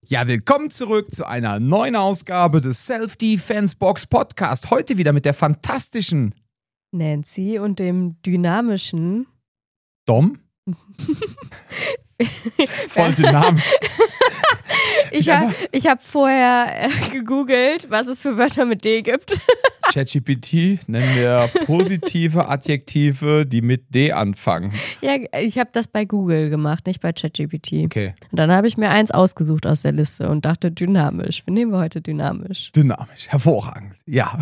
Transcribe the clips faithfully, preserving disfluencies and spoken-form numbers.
Ja, willkommen zurück zu einer neuen Ausgabe des Self-Defense Box Podcast. Heute wieder mit der fantastischen Nancy und dem dynamischen Dom. Voll dynamisch. Ich habe ich hab vorher äh, gegoogelt, was es für Wörter mit D gibt. ChatGPT nennen wir positive Adjektive, die mit D anfangen. Ja, ich habe das bei Google gemacht, nicht bei ChatGPT. Okay. Und dann habe ich mir eins ausgesucht aus der Liste und dachte dynamisch. Wir nehmen wir heute dynamisch. Dynamisch, hervorragend. Ja.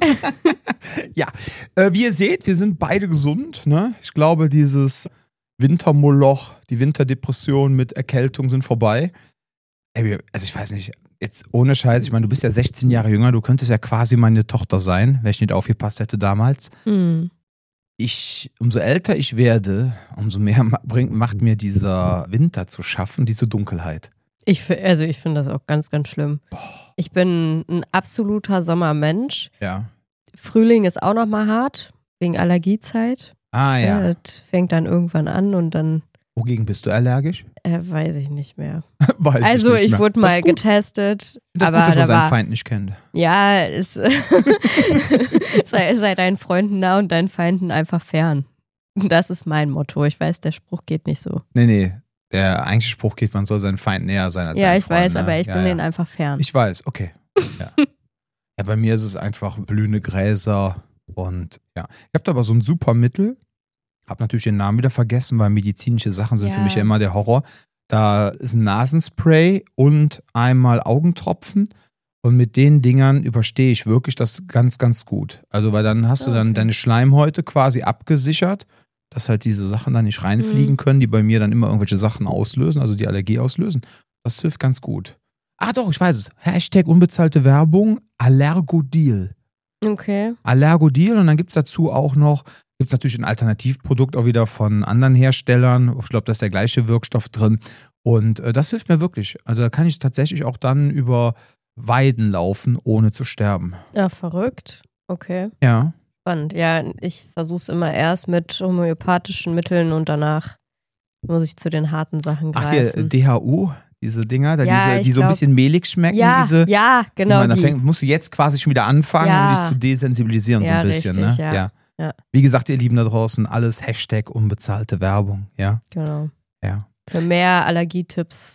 Ja, äh, wie ihr seht, wir sind beide gesund. Ne? Ich glaube, dieses Wintermoloch, die Winterdepression mit Erkältung sind vorbei. Ey, also ich weiß nicht, jetzt ohne Scheiß, ich meine, du bist ja sechzehn Jahre jünger, du könntest ja quasi meine Tochter sein, wenn ich nicht aufgepasst hätte damals. Hm. Ich, umso älter ich werde, umso mehr bringt, macht mir dieser Winter zu schaffen, diese Dunkelheit. Ich, also ich finde das auch ganz, ganz schlimm. Boah. Ich bin ein absoluter Sommermensch. Ja. Frühling ist auch nochmal hart, wegen Allergiezeit. Ah ja. Ja, das fängt dann irgendwann an und dann Wogegen bist du allergisch? äh, weiß ich nicht mehr. Weiß Also ich, nicht ich mehr. wurde Das mal ist gut. getestet, Das ist aber gut, dass man da seinen war, Feind nicht kennt. ja, es, sei, sei deinen Freunden nah und deinen Feinden einfach fern. Das ist mein Motto. Ich weiß, der Spruch geht nicht so. Nee, nee. Der eigentliche Spruch geht, man soll seinen Feind näher sein als Ja, seinen ich Freund, weiß, ne? aber ich ja, bin ja. denen einfach fern. Ich weiß, okay. Ja. Ja, bei mir ist es einfach blühende Gräser und ja. Ich habe da aber so ein super Mittel. Hab natürlich den Namen wieder vergessen, weil medizinische Sachen sind Ja. für mich ja immer der Horror. Da ist ein Nasenspray und einmal Augentropfen. Und mit den Dingern überstehe ich wirklich das ganz, ganz gut. Also, weil dann hast du dann Okay. deine Schleimhäute quasi abgesichert, dass halt diese Sachen dann nicht reinfliegen Mhm. können, die bei mir dann immer irgendwelche Sachen auslösen, also die Allergie auslösen. Das hilft ganz gut. Ah doch, ich weiß es. Hashtag unbezahlte Werbung, Allergodil. Okay. Allergodil und dann gibt es dazu auch noch, gibt es natürlich ein Alternativprodukt auch wieder von anderen Herstellern. Ich glaube, da ist der gleiche Wirkstoff drin. Und äh, das hilft mir wirklich. Also da kann ich tatsächlich auch dann über Weiden laufen, ohne zu sterben. Ja, verrückt. Okay. Ja. Spannend. Ja, ich versuche es immer erst mit homöopathischen Mitteln und danach muss ich zu den harten Sachen Ach hier, greifen. D H U, diese Dinger, da Ja, diese, ich die so ein glaub- bisschen mehlig schmecken. ja, diese, ja, die genau. man, da Die. fängt, musst du jetzt quasi schon wieder anfangen, Ja. um dich zu desensibilisieren so Ja, ein bisschen. richtig, ne? ja. Ja. Wie gesagt, ihr Lieben da draußen, alles Hashtag unbezahlte Werbung. Ja, Genau. ja. Für mehr Allergietipps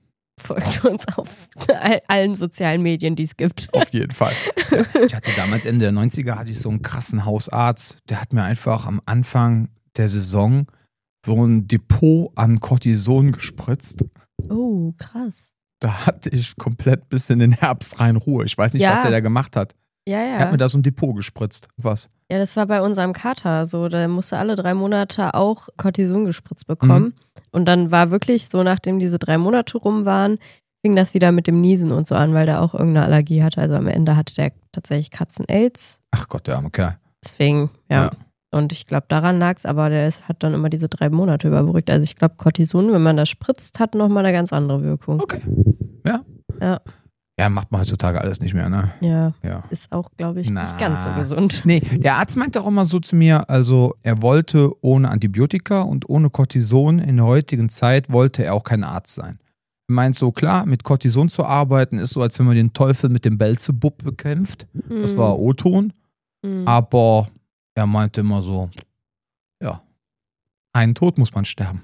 folgt uns auf all- allen sozialen Medien, die es gibt. Auf jeden Fall. Ja, ich hatte damals Ende der neunziger hatte ich so einen krassen Hausarzt, der hat mir einfach am Anfang der Saison so ein Depot an Cortison gespritzt. Oh, krass. Da hatte ich komplett bis in den Herbst rein Ruhe. Ich weiß nicht, Ja. was der da gemacht hat. Ja, Er hat ja. mir da so ein Depot gespritzt. Was? Ja, das war bei unserem Kater so. Da musste alle drei Monate auch Cortison gespritzt bekommen. Mhm. Und dann war wirklich so, nachdem diese drei Monate rum waren, fing das wieder mit dem Niesen und so an, weil der auch irgendeine Allergie hatte. Also am Ende hatte der tatsächlich Katzen-Aids. Ach Gott, der arme Kerl. Deswegen, ja. Ja. Und ich glaube, daran lag es, aber der ist, hat dann immer diese drei Monate überbrückt. Also ich glaube, Cortison, wenn man das spritzt, hat nochmal eine ganz andere Wirkung. Okay. Ja. Ja. Ja, macht man heutzutage alles nicht mehr, ne? Ja, Ja. ist auch, glaube ich, Na. nicht ganz so gesund. Nee, der Arzt meinte auch immer so zu mir, also er wollte ohne Antibiotika und ohne Cortison in der heutigen Zeit wollte er auch kein Arzt sein. Er meint so, klar, mit Cortison zu arbeiten ist so, als wenn man den Teufel mit dem Belzebub bekämpft. Das war O-Ton. Mhm. Aber er meinte immer so, ja, einen Tod muss man sterben.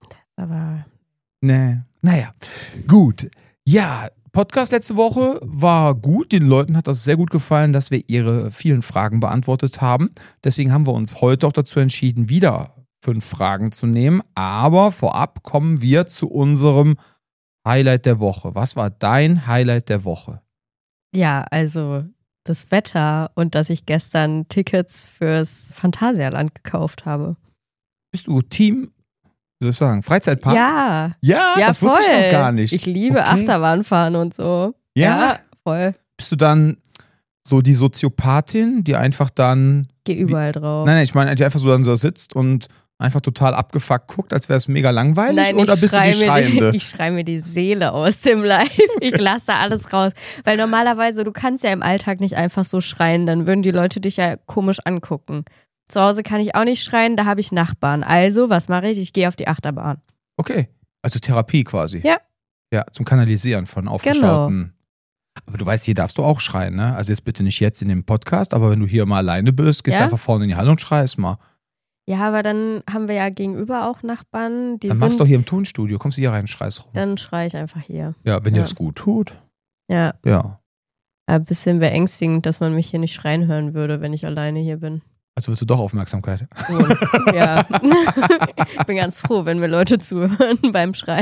Aber Nee, naja, gut. Ja, Podcast letzte Woche war gut. Den Leuten hat das sehr gut gefallen, dass wir ihre vielen Fragen beantwortet haben. Deswegen haben wir uns heute auch dazu entschieden, wieder fünf Fragen zu nehmen. Aber vorab kommen wir zu unserem Highlight der Woche. Was war dein Highlight der Woche? ja, also das Wetter und dass ich gestern Tickets fürs Phantasialand gekauft habe. Bist du Team, wie soll ich sagen, Freizeitpark? Ja, Ja, ja, das voll. wusste ich noch gar nicht. Ich liebe Okay. Achterbahnfahren und so. Ja? voll. Bist du dann so die Soziopathin, die einfach dann, Geh überall drauf. nein, nein, ich meine, die einfach so dann so sitzt und einfach total abgefuckt guckt, als wäre es mega langweilig? Nein, oder ich bist du die schrei mir Schreiende? Die, ich schreie mir die Seele aus dem Live. Ich lasse da alles raus. Weil normalerweise, du kannst ja im Alltag nicht einfach so schreien, dann würden die Leute dich ja komisch angucken. Zu Hause kann ich auch nicht schreien, da habe ich Nachbarn. Also, was mache ich? Ich gehe auf die Achterbahn. Okay, also Therapie quasi. Ja. Ja, zum Kanalisieren von aufgestauten. Aber du weißt, hier darfst du auch schreien, ne? Also jetzt bitte nicht jetzt in dem Podcast, aber wenn du hier mal alleine bist, gehst Ja? du einfach vorne in die Halle und schreist mal. Ja, aber dann haben wir ja gegenüber auch Nachbarn, die Dann sind... machst du doch hier im Tonstudio, kommst du hier rein und schreist rum. Dann schreie ich einfach hier. Ja, wenn Ja. dir das gut tut. Ja, Ja. ein bisschen beängstigend, dass man mich hier nicht schreien hören würde, wenn ich alleine hier bin. Also willst du doch Aufmerksamkeit. Und, ja, ich bin ganz froh, wenn mir Leute zuhören beim Schreien.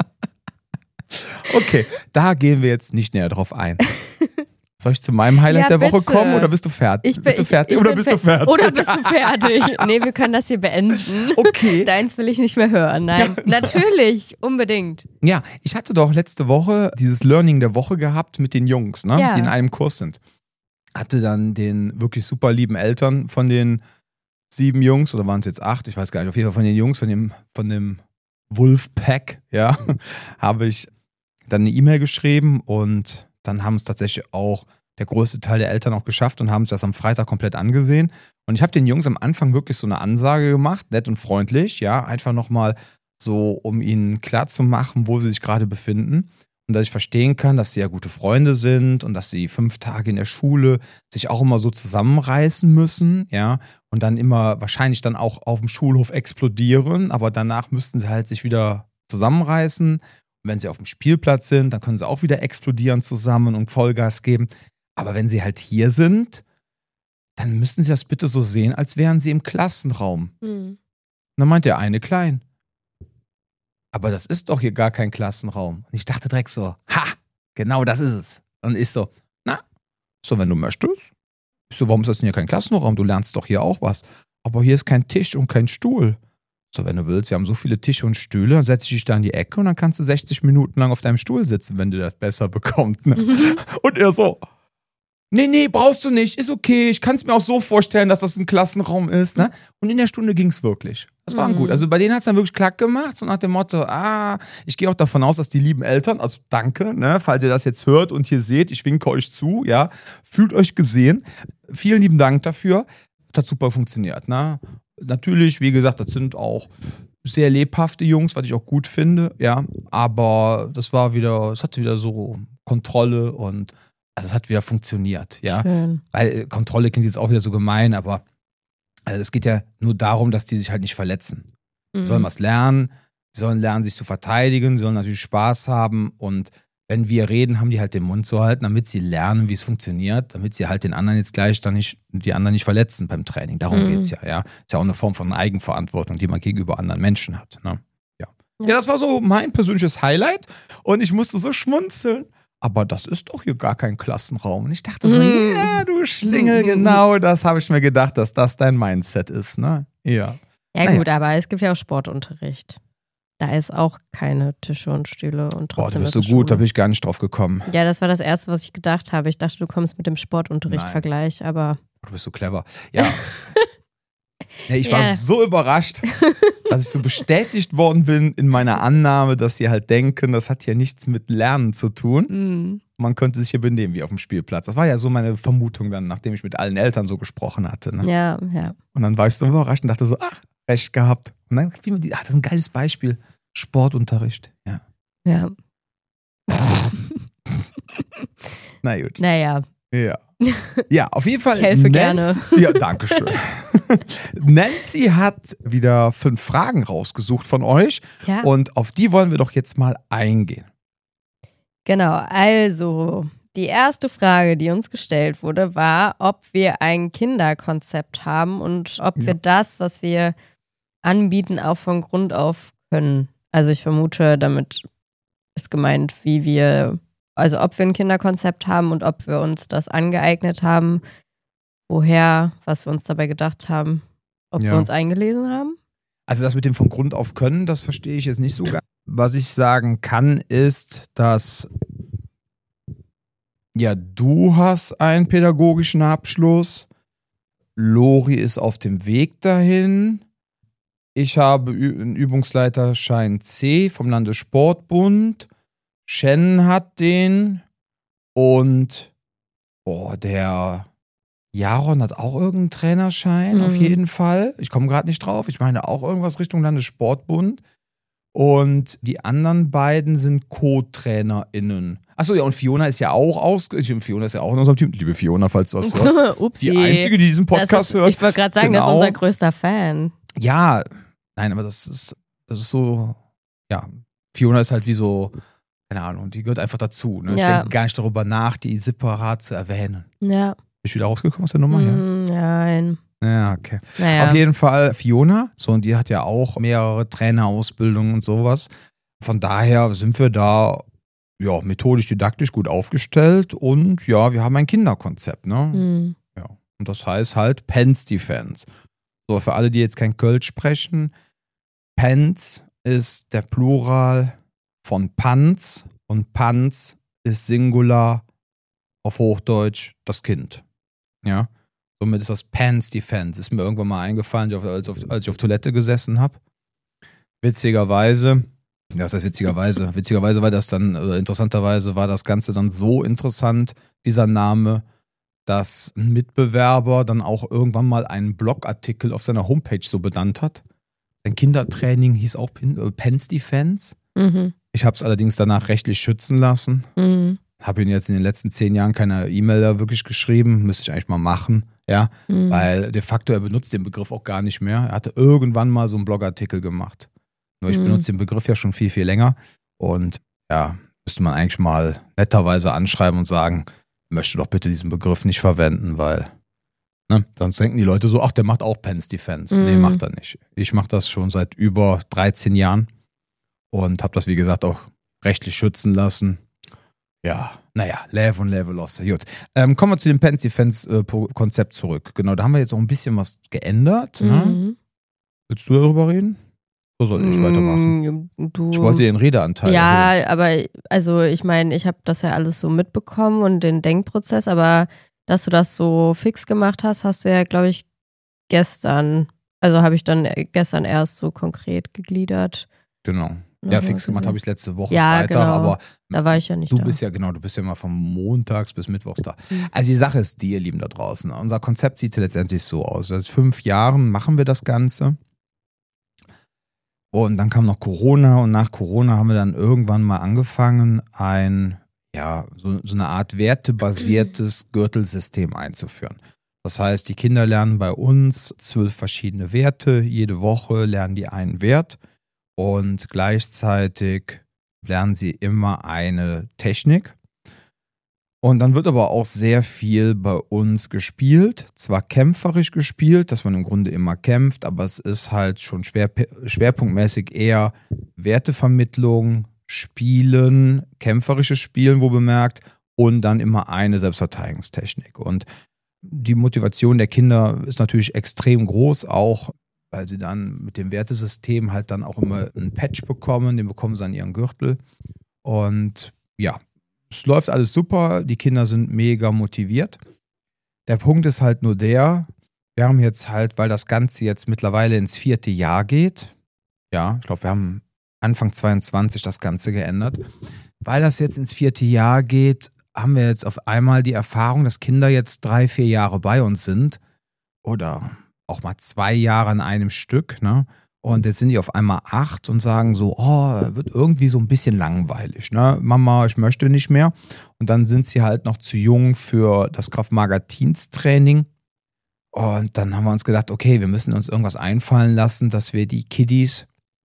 Okay, da gehen wir jetzt nicht näher drauf ein. Soll ich zu meinem Highlight Ja, der Woche bitte. kommen oder bist du fertig? Ich bin, bist du fertig ich, ich oder bin bist du fer- fertig? Oder bist du fertig? Nee, wir können das hier beenden. Okay. Deins will ich nicht mehr hören. Nein, natürlich, unbedingt. Ja, ich hatte doch letzte Woche dieses Learning der Woche gehabt mit den Jungs, ne, Ja. die in einem Kurs sind. Hatte dann den wirklich super lieben Eltern von den sieben Jungs, oder waren es jetzt acht, ich weiß gar nicht, auf jeden Fall von den Jungs, von dem, von dem Wolfpack, ja, habe ich dann eine E-Mail geschrieben und dann haben es tatsächlich auch der größte Teil der Eltern auch geschafft und haben sich das am Freitag komplett angesehen. Und ich habe den Jungs am Anfang wirklich so eine Ansage gemacht, nett und freundlich, ja, einfach nochmal so, um ihnen klarzumachen, wo sie sich gerade befinden. Und dass ich verstehen kann, dass sie ja gute Freunde sind und dass sie fünf Tage in der Schule sich auch immer so zusammenreißen müssen, ja, und dann immer wahrscheinlich dann auch auf dem Schulhof explodieren, aber danach müssten sie halt sich wieder zusammenreißen. Und wenn sie auf dem Spielplatz sind, dann können sie auch wieder explodieren zusammen und Vollgas geben. Aber wenn sie halt hier sind, dann müssten sie das bitte so sehen, als wären sie im Klassenraum. Hm. Und dann meint der eine klein. Aber das ist doch hier gar kein Klassenraum. Und ich dachte direkt so, ha, genau das ist es. Und ich so, na, so wenn du möchtest. Ich so, warum ist das denn hier kein Klassenraum? Du lernst doch hier auch was. Aber hier ist kein Tisch und kein Stuhl. So, wenn du willst, wir haben so viele Tische und Stühle, dann setze ich dich da in die Ecke und dann kannst du sechzig Minuten lang auf deinem Stuhl sitzen, wenn dir das besser bekommt. Ne? Mhm. Und er so, nee, nee, brauchst du nicht, ist okay, ich kann es mir auch so vorstellen, dass das ein Klassenraum ist. Ne? Und in der Stunde ging es wirklich. Das war Mhm. gut. Also bei denen hat es dann wirklich klack gemacht, so nach dem Motto, ah, ich gehe auch davon aus, dass die lieben Eltern, also danke, ne, falls ihr das jetzt hört und hier seht, ich winke euch zu, ja, fühlt euch gesehen. Vielen lieben Dank dafür. Das hat super funktioniert. Ne? Natürlich, wie gesagt, das sind auch sehr lebhafte Jungs, was ich auch gut finde, ja, aber das war wieder, es hatte wieder so Kontrolle und also es hat wieder funktioniert, ja. Schön. Weil äh, Kontrolle klingt jetzt auch wieder so gemein, aber also es geht ja nur darum, dass die sich halt nicht verletzen. Mhm. Sie sollen was lernen, sie sollen lernen, sich zu verteidigen, sie sollen natürlich Spaß haben und wenn wir reden, haben die halt den Mund zu halten, damit sie lernen, wie es funktioniert, damit sie halt den anderen jetzt gleich dann nicht, die anderen nicht verletzen beim Training. Darum Mhm. geht's ja, ja. Ist ja auch eine Form von Eigenverantwortung, die man gegenüber anderen Menschen hat, ne? Ja. Ja. Ja, das war so mein persönliches Highlight und ich musste so schmunzeln. Aber das ist doch hier gar kein Klassenraum. Und ich dachte so, Mhm. ja, du Schlingel, genau das habe ich mir gedacht, dass das dein Mindset ist, ne? Ja. Ja Naja. gut, aber es gibt ja auch Sportunterricht. Da ist auch keine Tische und Stühle und Boah, du trotzdem bist so ist es gut, da Schule. bin ich gar nicht drauf gekommen. Ja, das war das Erste, was ich gedacht habe. Ich dachte, du kommst mit dem Sportunterricht-Vergleich, aber Du bist so clever. Ja. Ja, ich war Ja. so überrascht, dass ich so bestätigt worden bin in meiner Annahme, dass sie halt denken, das hat ja nichts mit Lernen zu tun. mm, Man könnte sich hier benehmen wie auf dem Spielplatz. Das war ja so meine Vermutung dann, nachdem ich mit allen Eltern so gesprochen hatte. Ne? ja, ja. Und dann war ich so überrascht und dachte so, ach, recht gehabt. Und dann fiel mir die, ach, das ist ein geiles Beispiel. Sportunterricht. Ja. Ja. Na gut. Naja, Ja. Ja, auf jeden Fall. Ich helfe Nancy, Ja, danke schön. Nancy hat wieder fünf Fragen rausgesucht von euch ja. und auf die wollen wir doch jetzt mal eingehen. Genau, also die erste Frage, die uns gestellt wurde, war, ob wir ein Kinderkonzept haben und ob Ja. wir das, was wir anbieten, auch von Grund auf können. Also ich vermute, damit ist gemeint, wie wir, also ob wir ein Kinderkonzept haben und ob wir uns das angeeignet haben, woher, was wir uns dabei gedacht haben, ob Ja. wir uns eingelesen haben. Also das mit dem von Grund auf können, das verstehe ich jetzt nicht so ganz. Was ich sagen kann, ist, dass ja, du hast einen pädagogischen Abschluss, Lori ist auf dem Weg dahin, ich habe Ü- einen Übungsleiterschein C vom Landessportbund, Shannon hat den und boah, der Jaron hat auch irgendeinen Trainerschein, Mhm. auf jeden Fall. Ich komme gerade nicht drauf. Ich meine auch irgendwas Richtung Landessportbund. Und die anderen beiden sind Co-TrainerInnen. Achso, ja, und Fiona ist ja auch aus. Fiona ist ja auch in unserem Team. Liebe Fiona, falls du das hörst. Upsi. Die einzige, die diesen Podcast ist, hört. Ich wollte gerade sagen, genau. Das ist unser größter Fan. Ja, nein, aber das ist, das ist so, ja, Fiona ist halt wie so, keine Ahnung, die gehört einfach dazu. Ne? Ich Ja. denke gar nicht darüber nach, die separat zu erwähnen. Ja. Bist du wieder rausgekommen aus der Nummer? Mm, Ja. Nein. Ja, okay. Naja. Auf jeden Fall Fiona, so, und die hat ja auch mehrere Trainerausbildungen und sowas. Von daher sind wir da ja methodisch, didaktisch gut aufgestellt und ja, wir haben ein Kinderkonzept, ne? Mhm. Ja. Und das heißt halt Pens Defense. So, für alle, die jetzt kein Kölsch sprechen, Pens ist der Plural von Panz und Panz ist Singular auf Hochdeutsch das Kind. Ja. Somit ist das Pens Defense. Ist mir irgendwann mal eingefallen, als, auf, als ich auf Toilette gesessen habe. Witzigerweise, ja, das heißt witzigerweise, witzigerweise war das dann, oder interessanterweise war das Ganze dann so interessant, dieser Name, dass ein Mitbewerber dann auch irgendwann mal einen Blogartikel auf seiner Homepage so benannt hat. Sein Kindertraining hieß auch Pens Defense. Mhm. Ich habe es allerdings danach rechtlich schützen lassen. Mhm. Habe ihn jetzt in den letzten zehn Jahren keine E-Mail da wirklich geschrieben. Müsste ich eigentlich mal machen. Ja, Mhm. weil de facto er benutzt den Begriff auch gar nicht mehr. Er hatte irgendwann mal so einen Blogartikel gemacht. Nur ich Mhm. benutze den Begriff ja schon viel, viel länger. Und ja, müsste man eigentlich mal netterweise anschreiben und sagen, möchte doch bitte diesen Begriff nicht verwenden, weil ne, sonst denken die Leute so, ach, der macht auch Pens Defense. Mhm. Nee, macht er nicht. Ich mache das schon seit über dreizehn Jahren und habe das, wie gesagt, auch rechtlich schützen lassen. Ja, naja, Level und Level lost. Gut. Ähm, kommen wir zu dem Pens Defense-Konzept zurück. Genau, da haben wir jetzt auch ein bisschen was geändert. Ne? Mhm. Willst du darüber reden? Oder soll ich weitermachen? Mm, Du, Ich wollte den Redeanteil ja, erhöhen. aber also ich meine, ich habe das ja alles so mitbekommen und den Denkprozess, aber dass du das so fix gemacht hast, hast du ja, glaube ich, gestern, also habe ich dann gestern erst so konkret gegliedert. Genau. Noch Ja, mal fix gemacht gesehen. habe ich letzte Woche Ja, Freitag, genau. aber Da war ich ja nicht du da. bist ja, genau, du bist ja mal von montags bis mittwochs da. Mhm. Also die Sache ist die, ihr Lieben da draußen. Unser Konzept sieht letztendlich so aus. Seit fünf Jahren machen wir das Ganze. Und dann kam noch Corona und nach Corona haben wir dann irgendwann mal angefangen, ein, ja, so, so eine Art wertebasiertes Gürtelsystem einzuführen. Das heißt, die Kinder lernen bei uns zwölf verschiedene Werte. Jede Woche lernen die einen Wert und gleichzeitig lernen sie immer eine Technik. Und dann wird aber auch sehr viel bei uns gespielt. Zwar kämpferisch gespielt, dass man im Grunde immer kämpft, aber es ist halt schon schwer, schwerpunktmäßig eher Wertevermittlung, Spielen, kämpferisches Spielen, wo bemerkt, und dann immer eine Selbstverteidigungstechnik. Und die Motivation der Kinder ist natürlich extrem groß, auch weil sie dann mit dem Wertesystem halt dann auch immer einen Patch bekommen, den bekommen sie an ihren Gürtel. Und ja, es läuft alles super, die Kinder sind mega motiviert. Der Punkt ist halt nur der, wir haben jetzt halt, weil das Ganze jetzt mittlerweile ins vierte Jahr geht, ja, ich glaube, wir haben Anfang zweiundzwanzig das Ganze geändert, weil das jetzt ins vierte Jahr geht, haben wir jetzt auf einmal die Erfahrung, dass Kinder jetzt drei, vier Jahre bei uns sind oder auch mal zwei Jahre an einem Stück, ne? Und jetzt sind die auf einmal acht und sagen so, oh, wird irgendwie so ein bisschen langweilig, ne? Mama, ich möchte nicht mehr. Und dann sind sie halt noch zu jung für das Krav-Maga-Teens-Training. Und dann haben wir uns gedacht, okay, wir müssen uns irgendwas einfallen lassen, dass wir die Kiddies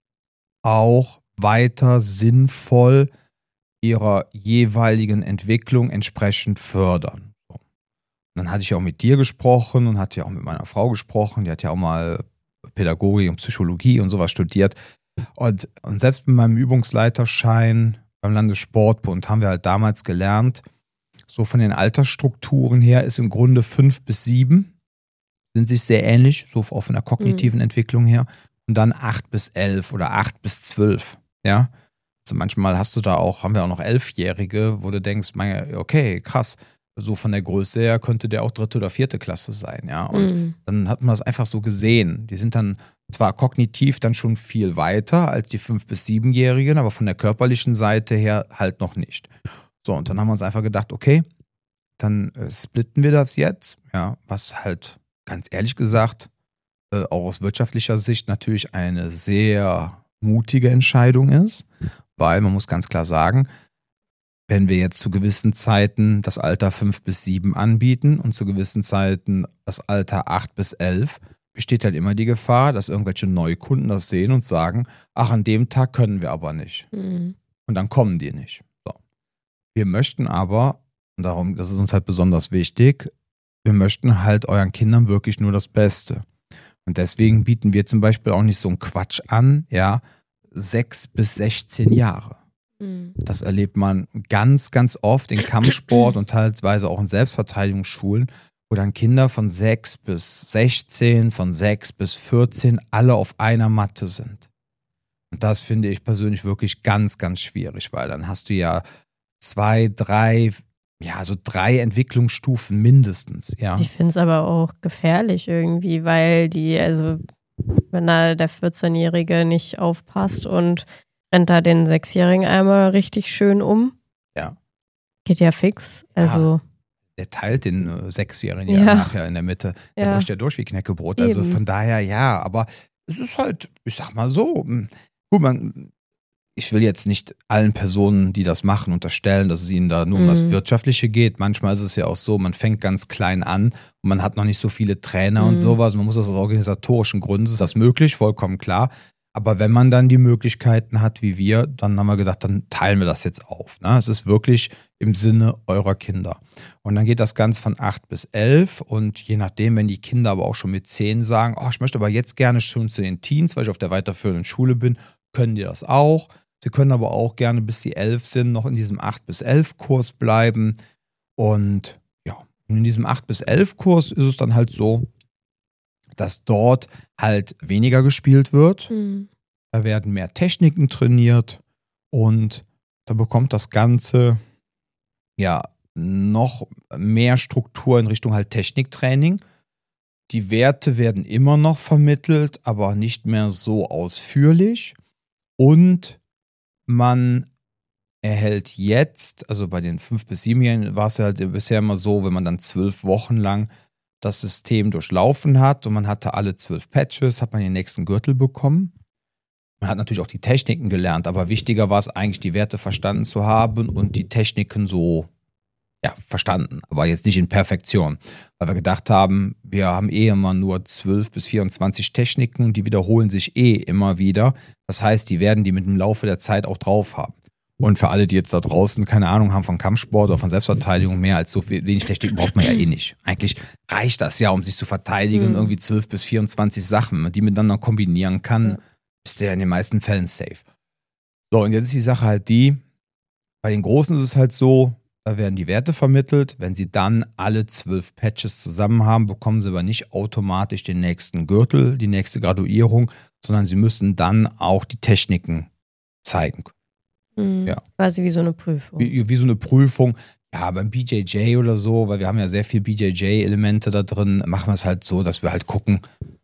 auch weiter sinnvoll ihrer jeweiligen Entwicklung entsprechend fördern. So. Dann hatte ich auch mit dir gesprochen und hatte ja auch mit meiner Frau gesprochen. Die hat ja auch mal Pädagogik und Psychologie und sowas studiert. Und, und selbst mit meinem Übungsleiterschein beim Landessportbund haben wir halt damals gelernt, so von den Altersstrukturen her ist im Grunde fünf bis sieben, sind sich sehr ähnlich, so auch von der kognitiven mhm. Entwicklung her. Und dann acht bis elf oder acht bis zwölf, ja. Also manchmal hast du da auch, haben wir auch noch Elfjährige, wo du denkst, okay, krass, so von der Größe her könnte der auch dritte oder vierte Klasse sein, ja. Und mhm. dann hat man das einfach so gesehen. Die sind dann zwar kognitiv dann schon viel weiter als die fünf- bis siebenjährigen, aber von der körperlichen Seite her halt noch nicht. So, und dann haben wir uns einfach gedacht, okay, dann äh, splitten wir das jetzt, ja, was halt ganz ehrlich gesagt, äh, auch aus wirtschaftlicher Sicht natürlich eine sehr mutige Entscheidung ist, weil man muss ganz klar sagen, wenn wir jetzt zu gewissen Zeiten das Alter fünf bis sieben anbieten und zu gewissen Zeiten das Alter acht bis elf, besteht halt immer die Gefahr, dass irgendwelche Neukunden das sehen und sagen, ach, an dem Tag können wir aber nicht. Mhm. Und dann kommen die nicht. So. Wir möchten aber, und darum, das ist uns halt besonders wichtig, wir möchten halt euren Kindern wirklich nur das Beste. Und deswegen bieten wir zum Beispiel auch nicht so einen Quatsch an, ja, sechs bis sechzehn Jahre. Mhm. Das erlebt man ganz, ganz oft in Kampfsport und teilweise auch in Selbstverteidigungsschulen, wo dann Kinder von sechs bis sechzehn, von sechs bis vierzehn alle auf einer Matte sind. Und das finde ich persönlich wirklich ganz, ganz schwierig, weil dann hast du ja zwei, drei, ja, so drei Entwicklungsstufen mindestens, ja. Ich finde es aber auch gefährlich irgendwie, weil die, also wenn da der vierzehnjährige nicht aufpasst und rennt da den Sechsjährigen einmal richtig schön um. Ja. Geht ja fix. Also. Ja, der teilt den äh, Sechsjährigen ja, Ja. nachher in der Mitte. Der Ja. bricht ja durch wie Knäckebrot. Also Eben. von daher ja, aber es ist halt, ich sag mal so, mh, gut, man, ich will jetzt nicht allen Personen, die das machen, unterstellen, dass es ihnen da nur um das Mhm. Wirtschaftliche geht. Manchmal ist es ja auch so, man fängt ganz klein an und man hat noch nicht so viele Trainer Mhm. und sowas. Man muss das aus organisatorischen Gründen, ist das möglich, vollkommen klar. Aber wenn man dann die Möglichkeiten hat, wie wir, dann haben wir gedacht, dann teilen wir das jetzt auf. Ne? Es ist wirklich im Sinne eurer Kinder. Und dann geht das Ganze von acht bis elf und je nachdem, wenn die Kinder aber auch schon mit zehn sagen, oh, ich möchte aber jetzt gerne schon zu den Teens, weil ich auf der weiterführenden Schule bin, können die das auch. Sie können aber auch gerne, bis sie elf sind, noch in diesem acht bis elf Kurs bleiben. Und ja, in diesem acht bis elf Kurs ist es dann halt so, dass dort halt weniger gespielt wird. Mhm. Da werden mehr Techniken trainiert und da bekommt das Ganze ja noch mehr Struktur in Richtung halt Techniktraining. Die Werte werden immer noch vermittelt, aber nicht mehr so ausführlich. Und man erhält jetzt, also bei den fünf bis siebenjährigen war es ja halt bisher immer so, wenn man dann zwölf Wochen lang das System durchlaufen hat und man hatte alle zwölf Patches, hat man den nächsten Gürtel bekommen. Man hat natürlich auch die Techniken gelernt, aber wichtiger war es eigentlich, die Werte verstanden zu haben und die Techniken so, ja, verstanden, aber jetzt nicht in Perfektion. Weil wir gedacht haben, wir haben eh immer nur zwölf bis vierundzwanzig Techniken und die wiederholen sich eh immer wieder. Das heißt, die werden die mit dem Laufe der Zeit auch drauf haben. Und für alle, die jetzt da draußen keine Ahnung haben von Kampfsport oder von Selbstverteidigung, mehr als so viel, wenig Technik braucht man ja eh nicht. Eigentlich reicht das ja, um sich zu verteidigen, Mhm. irgendwie zwölf bis vierundzwanzig Sachen. Wenn man die miteinander kombinieren kann, Ja. ist der in den meisten Fällen safe. So, und jetzt ist die Sache halt die, bei den Großen ist es halt so, da werden die Werte vermittelt. Wenn sie dann alle zwölf Patches zusammen haben, bekommen sie aber nicht automatisch den nächsten Gürtel, die nächste Graduierung, sondern sie müssen dann auch die Techniken zeigen. Mhm. Ja. Quasi wie so eine Prüfung. Wie, wie so eine Prüfung. Ja, beim B J J oder so, weil wir haben ja sehr viel B J J-Elemente da drin, machen wir es halt so, dass wir halt gucken,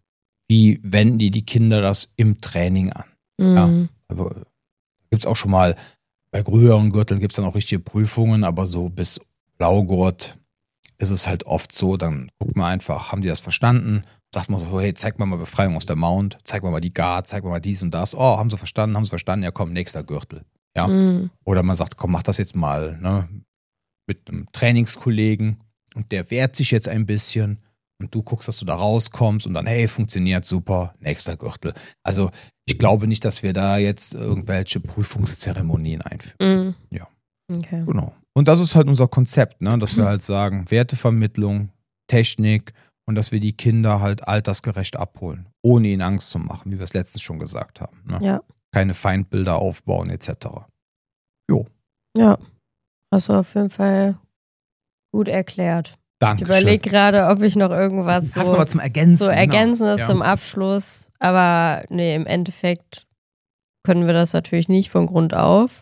wie wenden die die Kinder das im Training an. Mhm. Ja. Aber gibt es auch schon mal, bei größeren Gürteln gibt es dann auch richtige Prüfungen, aber so bis Blaugurt ist es halt oft so, dann guckt man einfach, haben die das verstanden? Sagt man so, hey, zeig mal mal Befreiung aus der Mount, zeig mal mal die Guard, zeig mal mal dies und das. Oh, haben sie verstanden, haben sie verstanden, ja komm, nächster Gürtel. Ja. Mhm. Oder man sagt, komm, mach das jetzt mal, ne, mit einem Trainingskollegen und der wehrt sich jetzt ein bisschen und du guckst, dass du da rauskommst und dann, hey, funktioniert super, nächster Gürtel. Also ich glaube nicht, dass wir da jetzt irgendwelche Prüfungszeremonien einführen. Mhm. Ja. Okay. Genau. Und das ist halt unser Konzept, ne, dass wir halt sagen, Wertevermittlung, Technik und dass wir die Kinder halt altersgerecht abholen, ohne ihnen Angst zu machen, wie wir es letztens schon gesagt haben. Ne? Ja. Keine Feindbilder aufbauen et cetera. Jo. Ja. Hast du auf jeden Fall gut erklärt. Danke. Ich überlege gerade, ob ich noch irgendwas so, Hast du aber zum Ergänzen. so Ergänzendes genau. zum Abschluss. Aber nee, im Endeffekt können wir das natürlich nicht von Grund auf.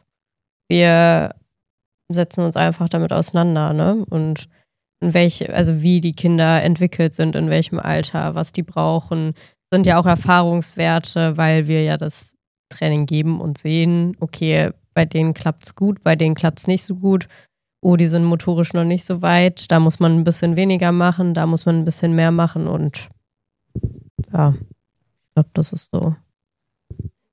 Wir setzen uns einfach damit auseinander, ne? Und in welche, also wie die Kinder entwickelt sind, in welchem Alter, was die brauchen, sind ja auch Erfahrungswerte, weil wir ja das Training geben und sehen, okay, bei denen klappt's gut, bei denen klappt's nicht so gut. Oh, die sind motorisch noch nicht so weit, da muss man ein bisschen weniger machen, da muss man ein bisschen mehr machen und ja, ich glaube, das ist so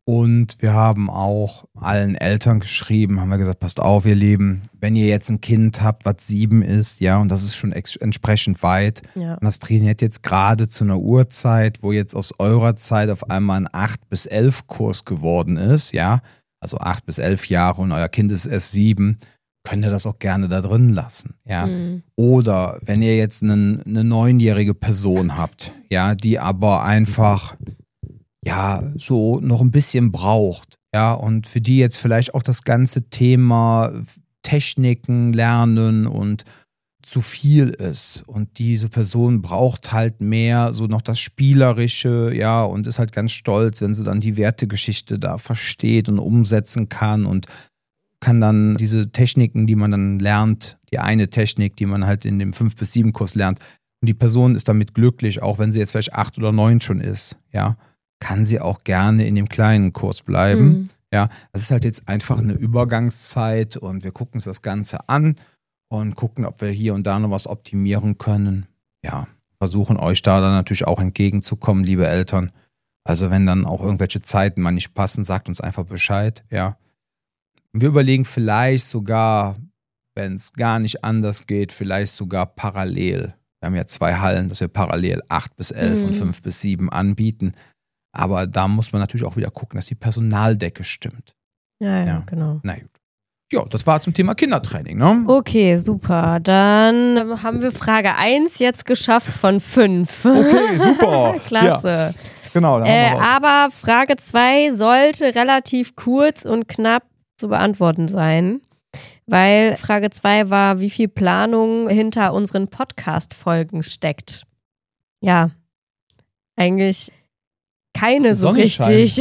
Und wir haben auch allen Eltern geschrieben, haben wir gesagt, passt auf, ihr Lieben, wenn ihr jetzt ein Kind habt, was sieben ist, ja, und das ist schon ex- entsprechend weit, Ja. und das trainiert jetzt gerade zu einer Uhrzeit, wo jetzt aus eurer Zeit auf einmal ein acht bis elf Kurs geworden ist, ja, also acht bis elf Jahre und euer Kind ist erst sieben, könnt ihr das auch gerne da drin lassen, ja. Mhm. Oder wenn ihr jetzt einen, eine neunjährige Person habt, ja, die aber einfach ja, so noch ein bisschen braucht, ja, und für die jetzt vielleicht auch das ganze Thema Techniken lernen und zu viel ist und diese Person braucht halt mehr so noch das Spielerische, ja, und ist halt ganz stolz, wenn sie dann die Wertegeschichte da versteht und umsetzen kann und kann dann diese Techniken, die man dann lernt, die eine Technik, die man halt in dem fünf bis sieben Kurs lernt, und die Person ist damit glücklich, auch wenn sie jetzt vielleicht acht oder neun schon ist, ja, kann sie auch gerne in dem kleinen Kurs bleiben. Mhm. Ja, das ist halt jetzt einfach eine Übergangszeit und wir gucken uns das Ganze an und gucken, ob wir hier und da noch was optimieren können. Ja, versuchen euch da dann natürlich auch entgegenzukommen, liebe Eltern. Also wenn dann auch irgendwelche Zeiten mal nicht passen, sagt uns einfach Bescheid, ja. Und wir überlegen vielleicht sogar, wenn es gar nicht anders geht, vielleicht sogar parallel. Wir haben ja zwei Hallen, dass wir parallel acht bis elf Mhm. und fünf bis sieben anbieten. Aber da muss man natürlich auch wieder gucken, dass die Personaldecke stimmt. Ja, ja, Ja. genau. Na gut. Ja, das war zum Thema Kindertraining, ne? Okay, super. Dann haben wir Frage eins jetzt geschafft von fünf. Okay, super. Klasse. Ja, genau, dann Äh, haben wir was. aber Frage zwei sollte relativ kurz und knapp zu beantworten sein, weil Frage zwei war, wie viel Planung hinter unseren Podcast-Folgen steckt. Ja, eigentlich keine so Sonnenschein. richtig.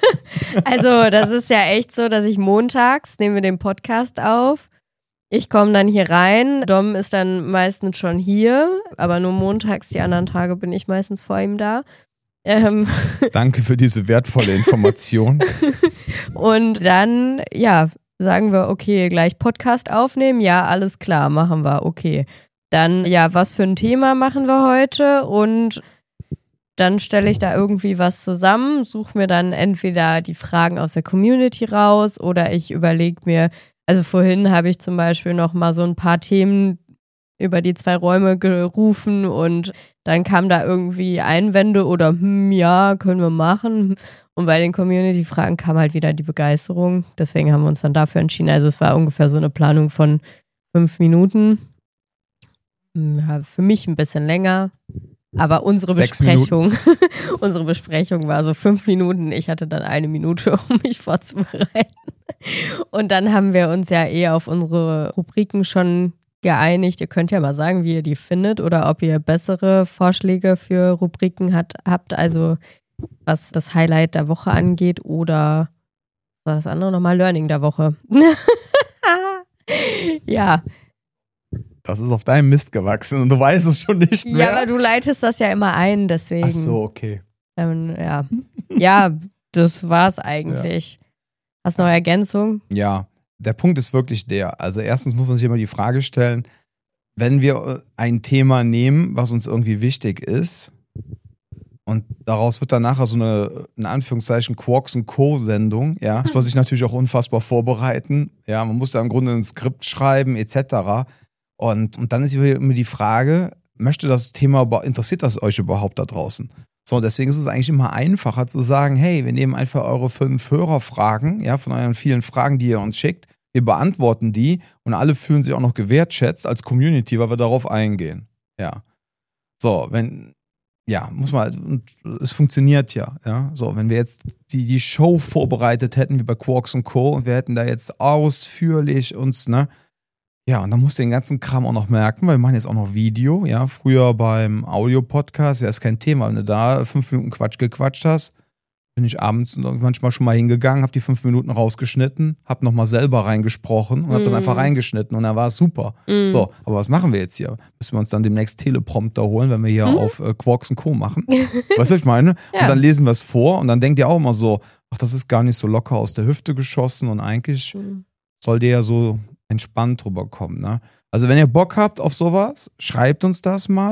Also das ist ja echt so, dass ich montags nehmen wir den Podcast auf. Ich komme dann hier rein. Dom ist dann meistens schon hier, aber nur montags. Die anderen Tage bin ich meistens vor ihm da. Ähm, Danke für diese wertvolle Information. und dann, ja, sagen wir, okay, gleich Podcast aufnehmen. Ja, alles klar, machen wir, okay. Dann, ja, was für ein Thema machen wir heute? Und dann stelle ich da irgendwie was zusammen, suche mir dann entweder die Fragen aus der Community raus oder ich überlege mir, also vorhin habe ich zum Beispiel noch mal so ein paar Themen über die zwei Räume gerufen und dann kam da irgendwie Einwände oder hm, ja, können wir machen. Und bei den Community-Fragen kam halt wieder die Begeisterung. Deswegen haben wir uns dann dafür entschieden. Also es war ungefähr so eine Planung von fünf Minuten. Ja, für mich ein bisschen länger. Aber unsere Sechs Besprechung, unsere Besprechung war so fünf Minuten. Ich hatte dann eine Minute, um mich vorzubereiten. Und dann haben wir uns ja eh auf unsere Rubriken schon geeinigt. Ihr könnt ja mal sagen, wie ihr die findet oder ob ihr bessere Vorschläge für Rubriken hat, habt. Also was das Highlight der Woche angeht oder was war das andere nochmal? Learning der Woche. Ja. Das ist auf deinem Mist gewachsen und du weißt es schon nicht mehr. Ja, aber du leitest das ja immer ein, deswegen. Ach so, okay. Ähm, ja. Ja, das war's eigentlich. Ja. Hast du noch Ergänzung? Ja, der Punkt ist wirklich der. Also erstens muss man sich immer die Frage stellen, wenn wir ein Thema nehmen, was uns irgendwie wichtig ist und daraus wird dann nachher so eine, in Anführungszeichen, Quarks und Co-Sendung, ja, muss man sich natürlich auch unfassbar vorbereiten. Ja, man muss da im Grunde ein Skript schreiben et cetera. Und, und dann ist immer die Frage, möchte das Thema, interessiert das euch überhaupt da draußen? So, deswegen ist es eigentlich immer einfacher zu sagen, hey, wir nehmen einfach eure fünf Hörerfragen, ja, von euren vielen Fragen, die ihr uns schickt, wir beantworten die und alle fühlen sich auch noch gewertschätzt als Community, weil wir darauf eingehen. Ja. So, wenn, ja, muss man, und es funktioniert ja, ja. So, wenn wir jetzt die, die Show vorbereitet hätten, wie bei Quarks und Co. und wir hätten da jetzt ausführlich uns, ne, ja, und dann musst du den ganzen Kram auch noch merken, weil wir machen jetzt auch noch Video, ja, früher beim Audio-Podcast, ja, ist kein Thema, wenn du da fünf Minuten Quatsch gequatscht hast, bin ich abends manchmal schon mal hingegangen, hab die fünf Minuten rausgeschnitten, hab nochmal selber reingesprochen und hab Mm. das einfach reingeschnitten und dann war es super. Mm. So, aber was machen wir jetzt hier? Müssen wir uns dann demnächst Teleprompter holen, wenn wir hier Mhm. auf äh, Quarks und Co. machen? Weißt du, was ich meine? Ja. Und dann lesen wir es vor und dann denkt ihr auch immer so, ach, das ist gar nicht so locker aus der Hüfte geschossen und eigentlich Mhm. soll der ja so entspannt drüber kommen. Ne? Also wenn ihr Bock habt auf sowas, schreibt uns das mal.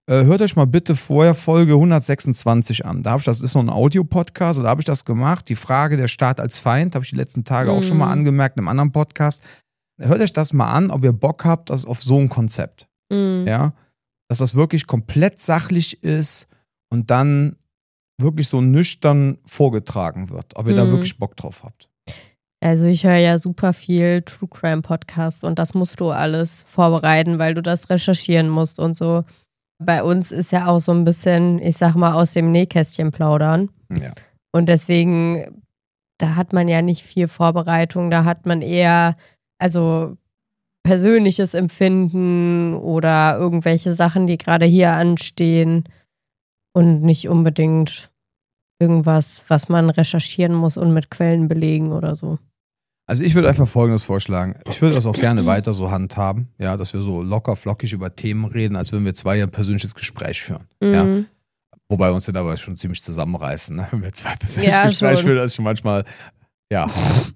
äh, hört euch mal bitte vorher Folge hundertsechsundzwanzig an. Da habe ich das, ist noch ein Audio-Podcast, und da habe ich das gemacht. Die Frage, der Staat als Feind, habe ich die letzten Tage Mhm. auch schon mal angemerkt in einem anderen Podcast. Hört euch das mal an, ob ihr Bock habt das auf so ein Konzept. Mhm. Ja, dass das wirklich komplett sachlich ist und dann wirklich so nüchtern vorgetragen wird, ob ihr da Mhm. wirklich Bock drauf habt. Also ich höre ja super viel True Crime Podcasts und das musst du alles vorbereiten, weil du das recherchieren musst und so. Bei uns ist ja auch so ein bisschen, ich sag mal, aus dem Nähkästchen plaudern. Ja. Und deswegen, da hat man ja nicht viel Vorbereitung, da hat man eher, also persönliches Empfinden oder irgendwelche Sachen, die gerade hier anstehen und nicht unbedingt irgendwas, was man recherchieren muss und mit Quellen belegen oder so. Also ich würde einfach Folgendes vorschlagen. Ich würde das auch gerne weiter so handhaben, ja, dass wir so locker flockig über Themen reden, als würden wir zwei ein persönliches Gespräch führen. Mhm. Ja. Wobei wir uns ja dabei schon ziemlich zusammenreißen, ne? Wenn wir zwei persönliche Ja, Gespräche schon. führen, das ist schon manchmal, ja,